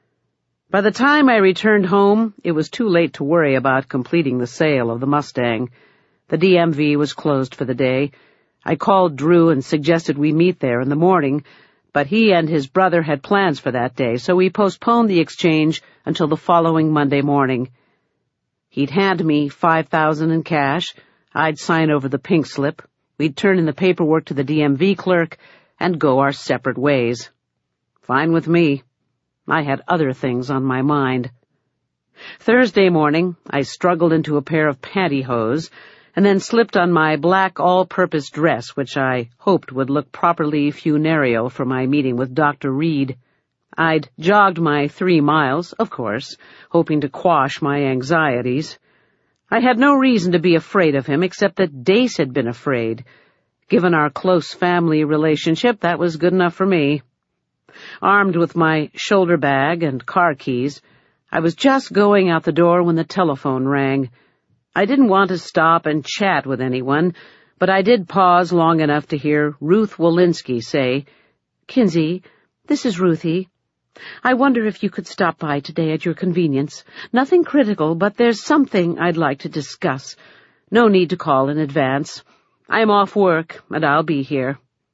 By the time I returned home, it was too late to worry about completing the sale of the Mustang. The D M V was closed for the day. I called Drew and suggested we meet there in the morning, but he and his brother had plans for that day, so we postponed the exchange until the following Monday morning. He'd hand me five thousand dollars in cash, I'd sign over the pink slip, we'd turn in the paperwork to the D M V clerk, and go our separate ways. Fine with me. I had other things on my mind. Thursday morning, I struggled into a pair of pantyhose, and then slipped on my black all-purpose dress, which I hoped would look properly funereal for my meeting with Doctor Reed. I'd jogged my three miles, of course, hoping to quash my anxieties. I had no reason to be afraid of him, except that Dace had been afraid. Given our close family relationship, that was good enough for me. Armed with my shoulder bag and car keys, I was just going out the door when the telephone rang. I didn't want to stop and chat with anyone, but I did pause long enough to hear Ruth Walensky say, "Kinsey, this is Ruthie. I wonder if you could stop by today at your convenience. Nothing critical, but there's something I'd like to discuss. No need to call in advance. I'm off work, and I'll be here."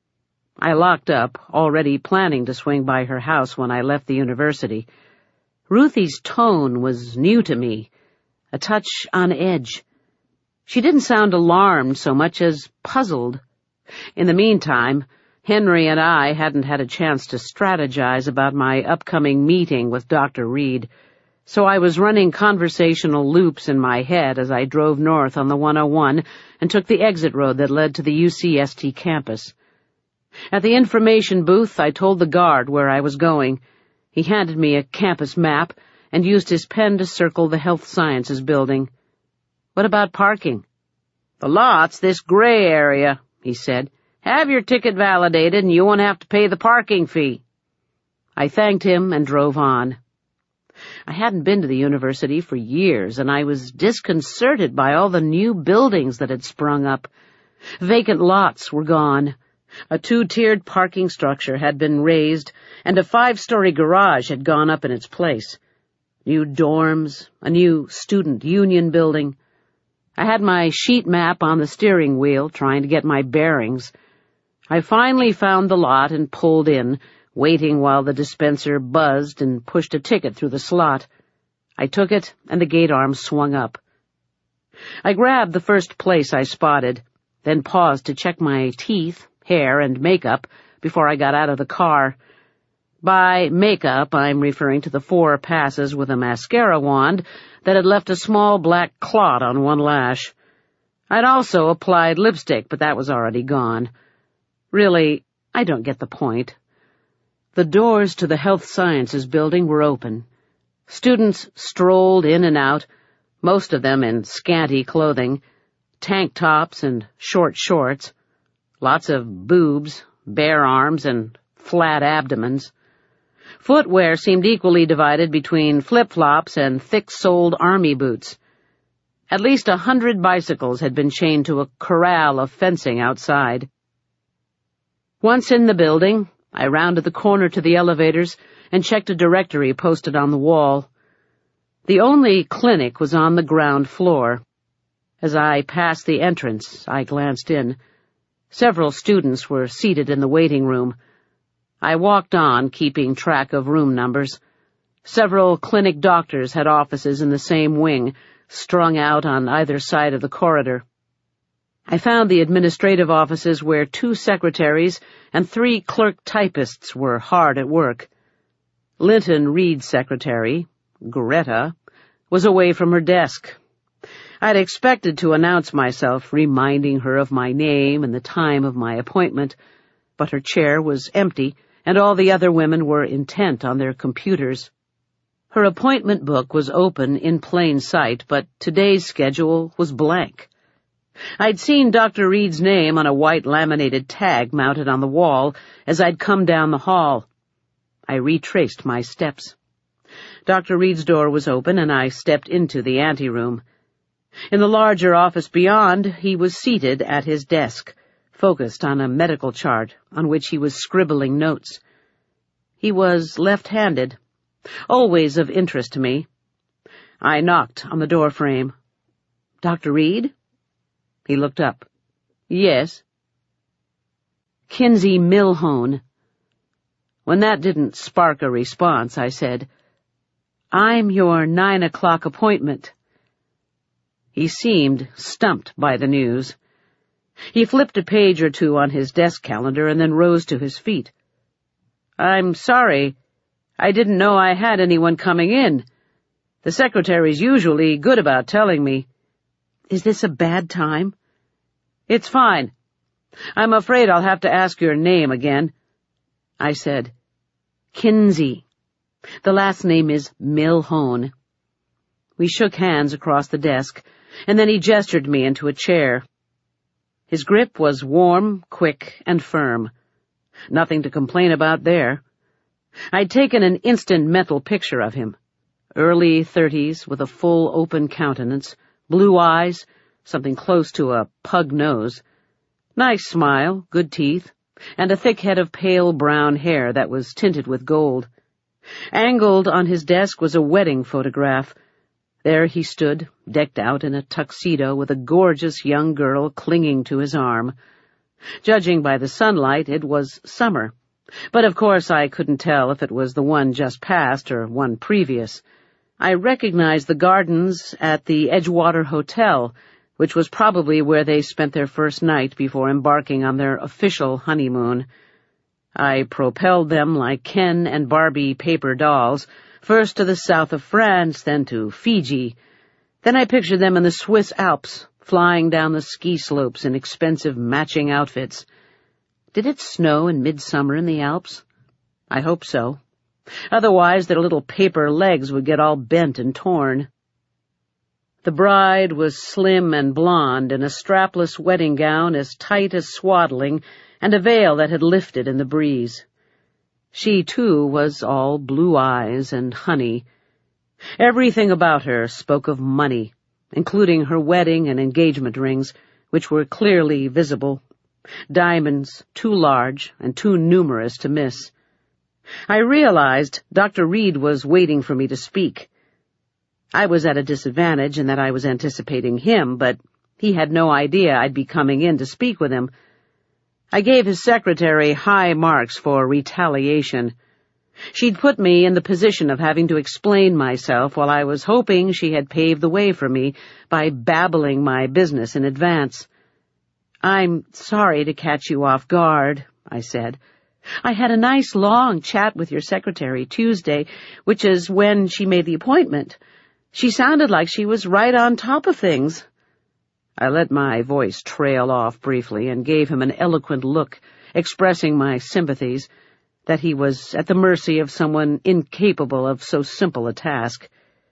I locked up, already planning to swing by her house when I left the university. Ruthie's tone was new to me, a touch on edge. She didn't sound alarmed so much as puzzled. In the meantime, Henry and I hadn't had a chance to strategize about my upcoming meeting with Doctor Reed, so I was running conversational loops in my head as I drove north on the one oh one and took the exit road that led to the U C S T campus. At the information booth, I told the guard where I was going. He handed me a campus map and used his pen to circle the health sciences building. "What about parking?" "The lot's this gray area," he said. "Have your ticket validated and you won't have to pay the parking fee." I thanked him and drove on. I hadn't been to the university for years, and I was disconcerted by all the new buildings that had sprung up. Vacant lots were gone. A two-tiered parking structure had been raised, and a five-story garage had gone up in its place. New dorms, a new student union building. I had my sheet map on the steering wheel, trying to get my bearings. I finally found the lot and pulled in, waiting while the dispenser buzzed and pushed a ticket through the slot. I took it, and the gate arm swung up. I grabbed the first place I spotted, then paused to check my teeth, hair, and makeup before I got out of the car. By makeup, I'm referring to the four passes with a mascara wand that had left a small black clot on one lash. I'd also applied lipstick, but that was already gone. Really, I don't get the point. The doors to the health sciences building were open. Students strolled in and out, most of them in scanty clothing, tank tops and short shorts, lots of boobs, bare arms, and flat abdomens. Footwear seemed equally divided between flip-flops and thick-soled army boots. At least a hundred bicycles had been chained to a corral of fencing outside. Once in the building, I rounded the corner to the elevators and checked a directory posted on the wall. The only clinic was on the ground floor. As I passed the entrance, I glanced in. Several students were seated in the waiting room. I walked on, keeping track of room numbers. Several clinic doctors had offices in the same wing, strung out on either side of the corridor. I found the administrative offices where two secretaries and three clerk typists were hard at work. Linton Reed's secretary, Greta, was away from her desk. I'd expected to announce myself, reminding her of my name and the time of my appointment, but her chair was empty, and all the other women were intent on their computers. Her appointment book was open in plain sight, but today's schedule was blank. I'd seen Doctor Reed's name on a white laminated tag mounted on the wall as I'd come down the hall. I retraced my steps. Doctor Reed's door was open, and I stepped into the anteroom. In the larger office beyond, he was seated at his desk, focused on a medical chart on which he was scribbling notes. He was left-handed, always of interest to me. I knocked on the door frame. "Doctor Reed?" He looked up. "Yes." "Kinsey Milhone." When that didn't spark a response, I said, "I'm your nine o'clock appointment." He seemed stumped by the news. He flipped a page or two on his desk calendar and then rose to his feet. "I'm sorry. I didn't know I had anyone coming in. The secretary's usually good about telling me." "Is this a bad time?" "It's fine. I'm afraid I'll have to ask your name again." I said, "Kinsey. The last name is Milhone." We shook hands across the desk, and then he gestured me into a chair. His grip was warm, quick, and firm. Nothing to complain about there. I'd taken an instant mental picture of him. Early thirties, with a full, open countenance, blue eyes, something close to a pug nose, nice smile, good teeth, and a thick head of pale brown hair that was tinted with gold. Angled on his desk was a wedding photograph. There he stood, decked out in a tuxedo with a gorgeous young girl clinging to his arm. Judging by the sunlight, it was summer, but of course I couldn't tell if it was the one just past or one previous. I recognized the gardens at the Edgewater Hotel, which was probably where they spent their first night before embarking on their official honeymoon. I propelled them like Ken and Barbie paper dolls, first to the south of France, then to Fiji. Then I pictured them in the Swiss Alps, flying down the ski slopes in expensive matching outfits. Did it snow in midsummer in the Alps? I hope so. Otherwise, their little paper legs would get all bent and torn. The bride was slim and blonde in a strapless wedding gown as tight as swaddling and a veil that had lifted in the breeze. She, too, was all blue eyes and honey. Everything about her spoke of money, including her wedding and engagement rings, which were clearly visible. Diamonds too large and too numerous to miss. I realized Doctor Reed was waiting for me to speak. I was at a disadvantage in that I was anticipating him, but he had no idea I'd be coming in to speak with him. I gave his secretary high marks for retaliation. She'd put me in the position of having to explain myself while I was hoping she had paved the way for me by babbling my business in advance. "I'm sorry to catch you off guard," I said. "I had a nice long chat with your secretary Tuesday, which is when she made the appointment. She sounded like she was right on top of things." I let my voice trail off briefly and gave him an eloquent look, expressing my sympathies, that he was at the mercy of someone incapable of so simple a task.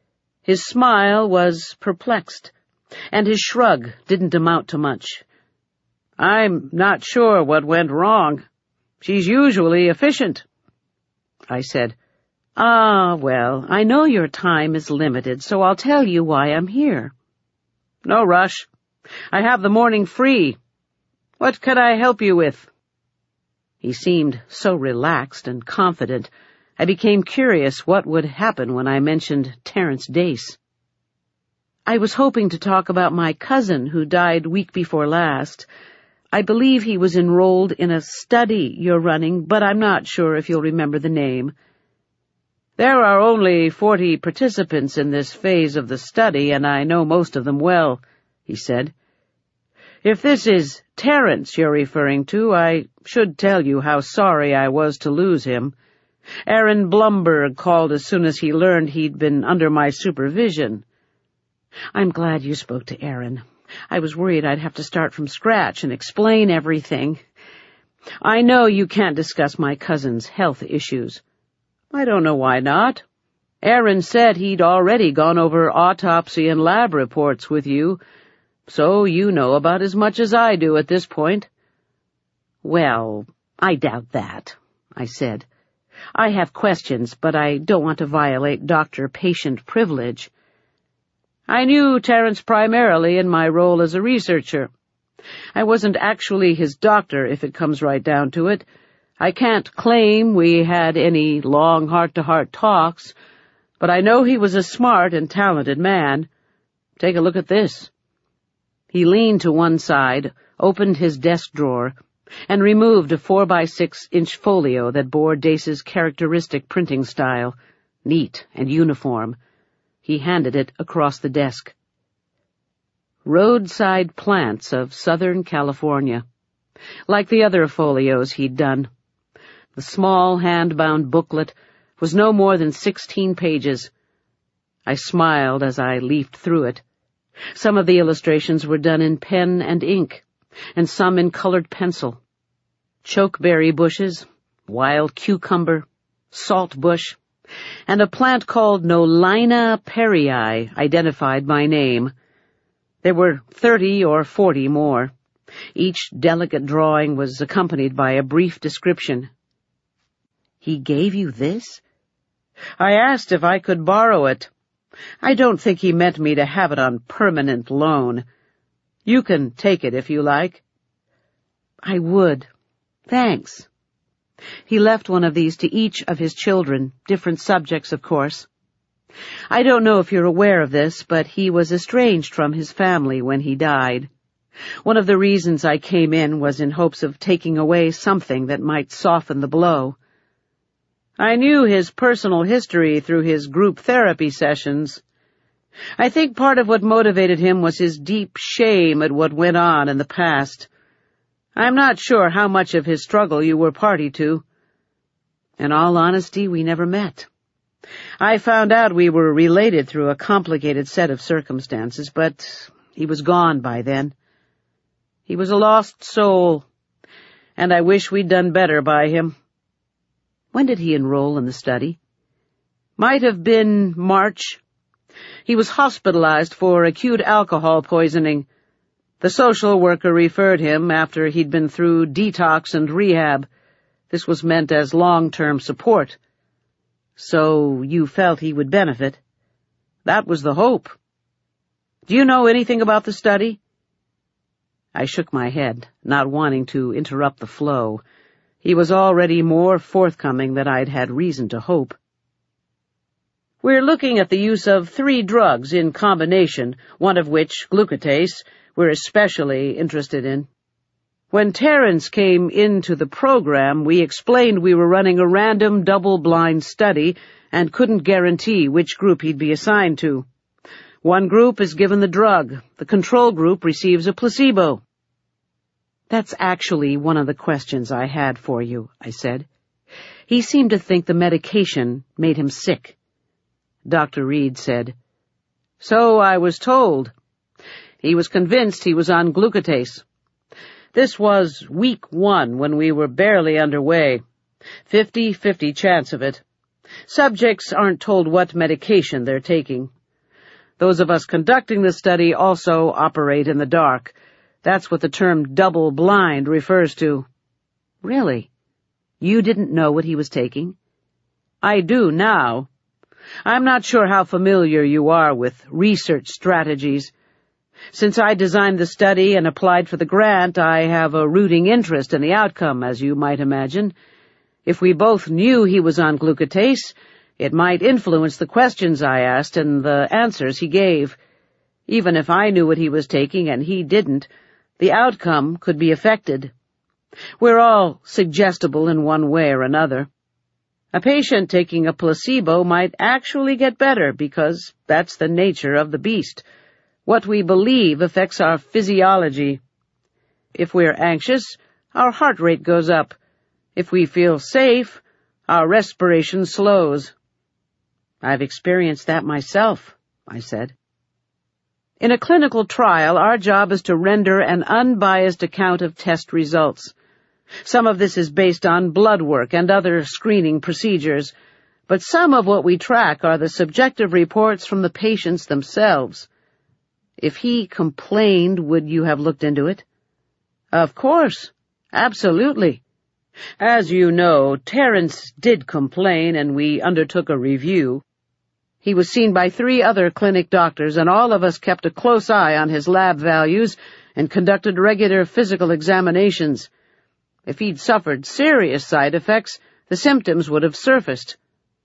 His smile was perplexed, and his shrug didn't amount to much. "I'm not sure what went wrong. She's usually efficient." I said, "Ah, well, I know your time is limited, so I'll tell you why I'm here." "No rush. I have the morning free. What could I help you with?" He seemed so relaxed and confident, I became curious what would happen when I mentioned Terence Dace. "I was hoping to talk about my cousin who died week before last. I believe he was enrolled in a study you're running, but I'm not sure if you'll remember the name." "There are only forty participants in this phase of the study, and I know most of them well," he said. "If this is Terence you're referring to, I should tell you how sorry I was to lose him. Aaron Blumberg called as soon as he learned he'd been under my supervision." "I'm glad you spoke to Aaron. I was worried I'd have to start from scratch and explain everything. I know you can't discuss my cousin's health issues." "I don't know why not. Aaron said he'd already gone over autopsy and lab reports with you, so you know about as much as I do at this point." "Well, I doubt that," I said. "I have questions, but I don't want to violate doctor-patient privilege." "I knew Terence primarily in my role as a researcher. I wasn't actually his doctor, if it comes right down to it. I can't claim we had any long heart-to-heart talks, but I know he was a smart and talented man. Take a look at this." He leaned to one side, opened his desk drawer, and removed a four by six inch folio that bore Dace's characteristic printing style, neat and uniform. He handed it across the desk. "Roadside Plants of Southern California," like the other folios he'd done. The small hand-bound booklet was no more than sixteen pages. I smiled as I leafed through it. Some of the illustrations were done in pen and ink, and some in colored pencil. Chokeberry bushes, wild cucumber, salt bush, and a plant called Nolina perrii identified by name. There were thirty or forty more. Each delicate drawing was accompanied by a brief description. "He gave you this?" "I asked if I could borrow it. I don't think he meant me to have it on permanent loan. You can take it if you like." "I would. Thanks." He left one of these to each of his children, different subjects, of course. I don't know if you're aware of this, but he was estranged from his family when he died. One of the reasons I came in was in hopes of taking away something that might soften the blow. I knew his personal history through his group therapy sessions. I think part of what motivated him was his deep shame at what went on in the past. I'm not sure how much of his struggle you were party to. In all honesty, we never met. I found out we were related through a complicated set of circumstances, but he was gone by then. He was a lost soul, and I wish we'd done better by him. When did he enroll in the study? Might have been March. He was hospitalized for acute alcohol poisoning. The social worker referred him after he'd been through detox and rehab. This was meant as long-term support. So you felt he would benefit? That was the hope. Do you know anything about the study? I shook my head, not wanting to interrupt the flow. He was already more forthcoming than I'd had reason to hope. We're looking at the use of three drugs in combination, one of which, glucotase, we're especially interested in. When Terence came into the program, we explained we were running a random double-blind study and couldn't guarantee which group he'd be assigned to. One group is given the drug. The control group receives a placebo. That's actually one of the questions I had for you, I said. He seemed to think the medication made him sick. Doctor Reed said, So I was told. He was convinced he was on glucotase. This was week one when we were barely underway. Fifty-fifty chance of it. Subjects aren't told what medication they're taking. Those of us conducting the study also operate in the dark. That's what the term double-blind refers to." "Really? You didn't know what he was taking?" "I do now. I'm not sure how familiar you are with research strategies. Since I designed the study and applied for the grant, I have a rooting interest in the outcome, as you might imagine. If we both knew he was on glucotase, it might influence the questions I asked and the answers he gave. Even if I knew what he was taking and he didn't, the outcome could be affected. We're all suggestible in one way or another. A patient taking a placebo might actually get better because that's the nature of the beast. What we believe affects our physiology. If we're anxious, our heart rate goes up. If we feel safe, our respiration slows." "I've experienced that myself," I said. "In a clinical trial, our job is to render an unbiased account of test results. Some of this is based on blood work and other screening procedures, but some of what we track are the subjective reports from the patients themselves. If he complained, would you have looked into it?" "Of course. Absolutely. As you know, Terence did complain, and we undertook a review. He was seen by three other clinic doctors, and all of us kept a close eye on his lab values and conducted regular physical examinations. If he'd suffered serious side effects, the symptoms would have surfaced."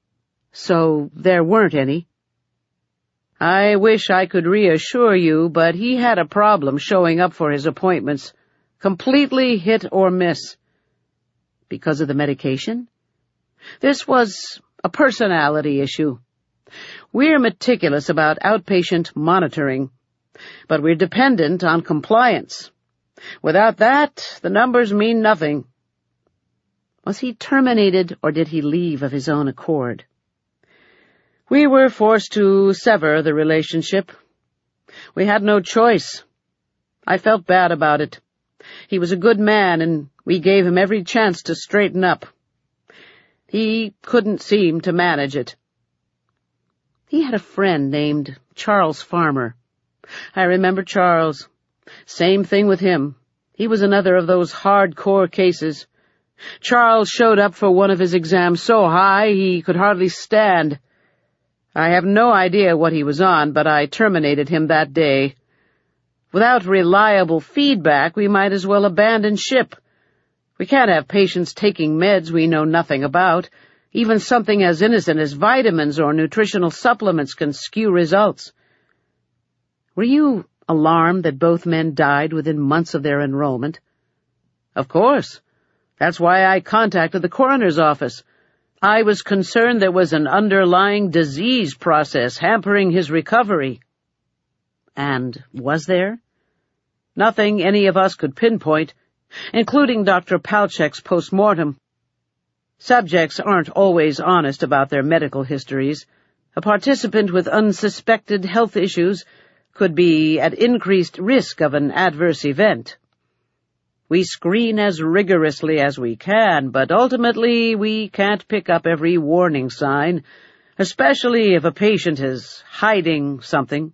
"So there weren't any?" "I wish I could reassure you, but he had a problem showing up for his appointments. Completely hit or miss." "Because of the medication?" "This was a personality issue. We're meticulous about outpatient monitoring, but we're dependent on compliance. Without that, the numbers mean nothing." "Was he terminated, or did he leave of his own accord?" "We were forced to sever the relationship. We had no choice. I felt bad about it. He was a good man, and we gave him every chance to straighten up. He couldn't seem to manage it." "He had a friend named Charles Farmer." "I remember Charles. Same thing with him. He was another of those hardcore cases. Charles showed up for one of his exams so high he could hardly stand. I have no idea what he was on, but I terminated him that day. Without reliable feedback, we might as well abandon ship. We can't have patients taking meds we know nothing about. Even something as innocent as vitamins or nutritional supplements can skew results." "Were you alarmed that both men died within months of their enrollment?" "Of course. That's why I contacted the coroner's office. I was concerned there was an underlying disease process hampering his recovery." "And was there?" "Nothing any of us could pinpoint, including Doctor Palchek's postmortem. Subjects aren't always honest about their medical histories. A participant with unsuspected health issues could be at increased risk of an adverse event. We screen as rigorously as we can, but ultimately we can't pick up every warning sign, especially if a patient is hiding something."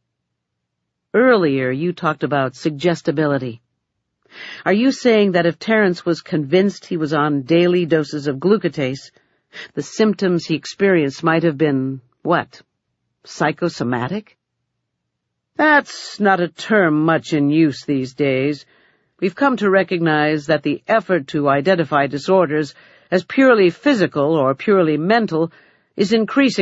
"Earlier you talked about suggestibility. Are you saying that if Terence was convinced he was on daily doses of glucotase, the symptoms he experienced might have been, what, psychosomatic?" "That's not a term much in use these days. We've come to recognize that the effort to identify disorders as purely physical or purely mental is increasing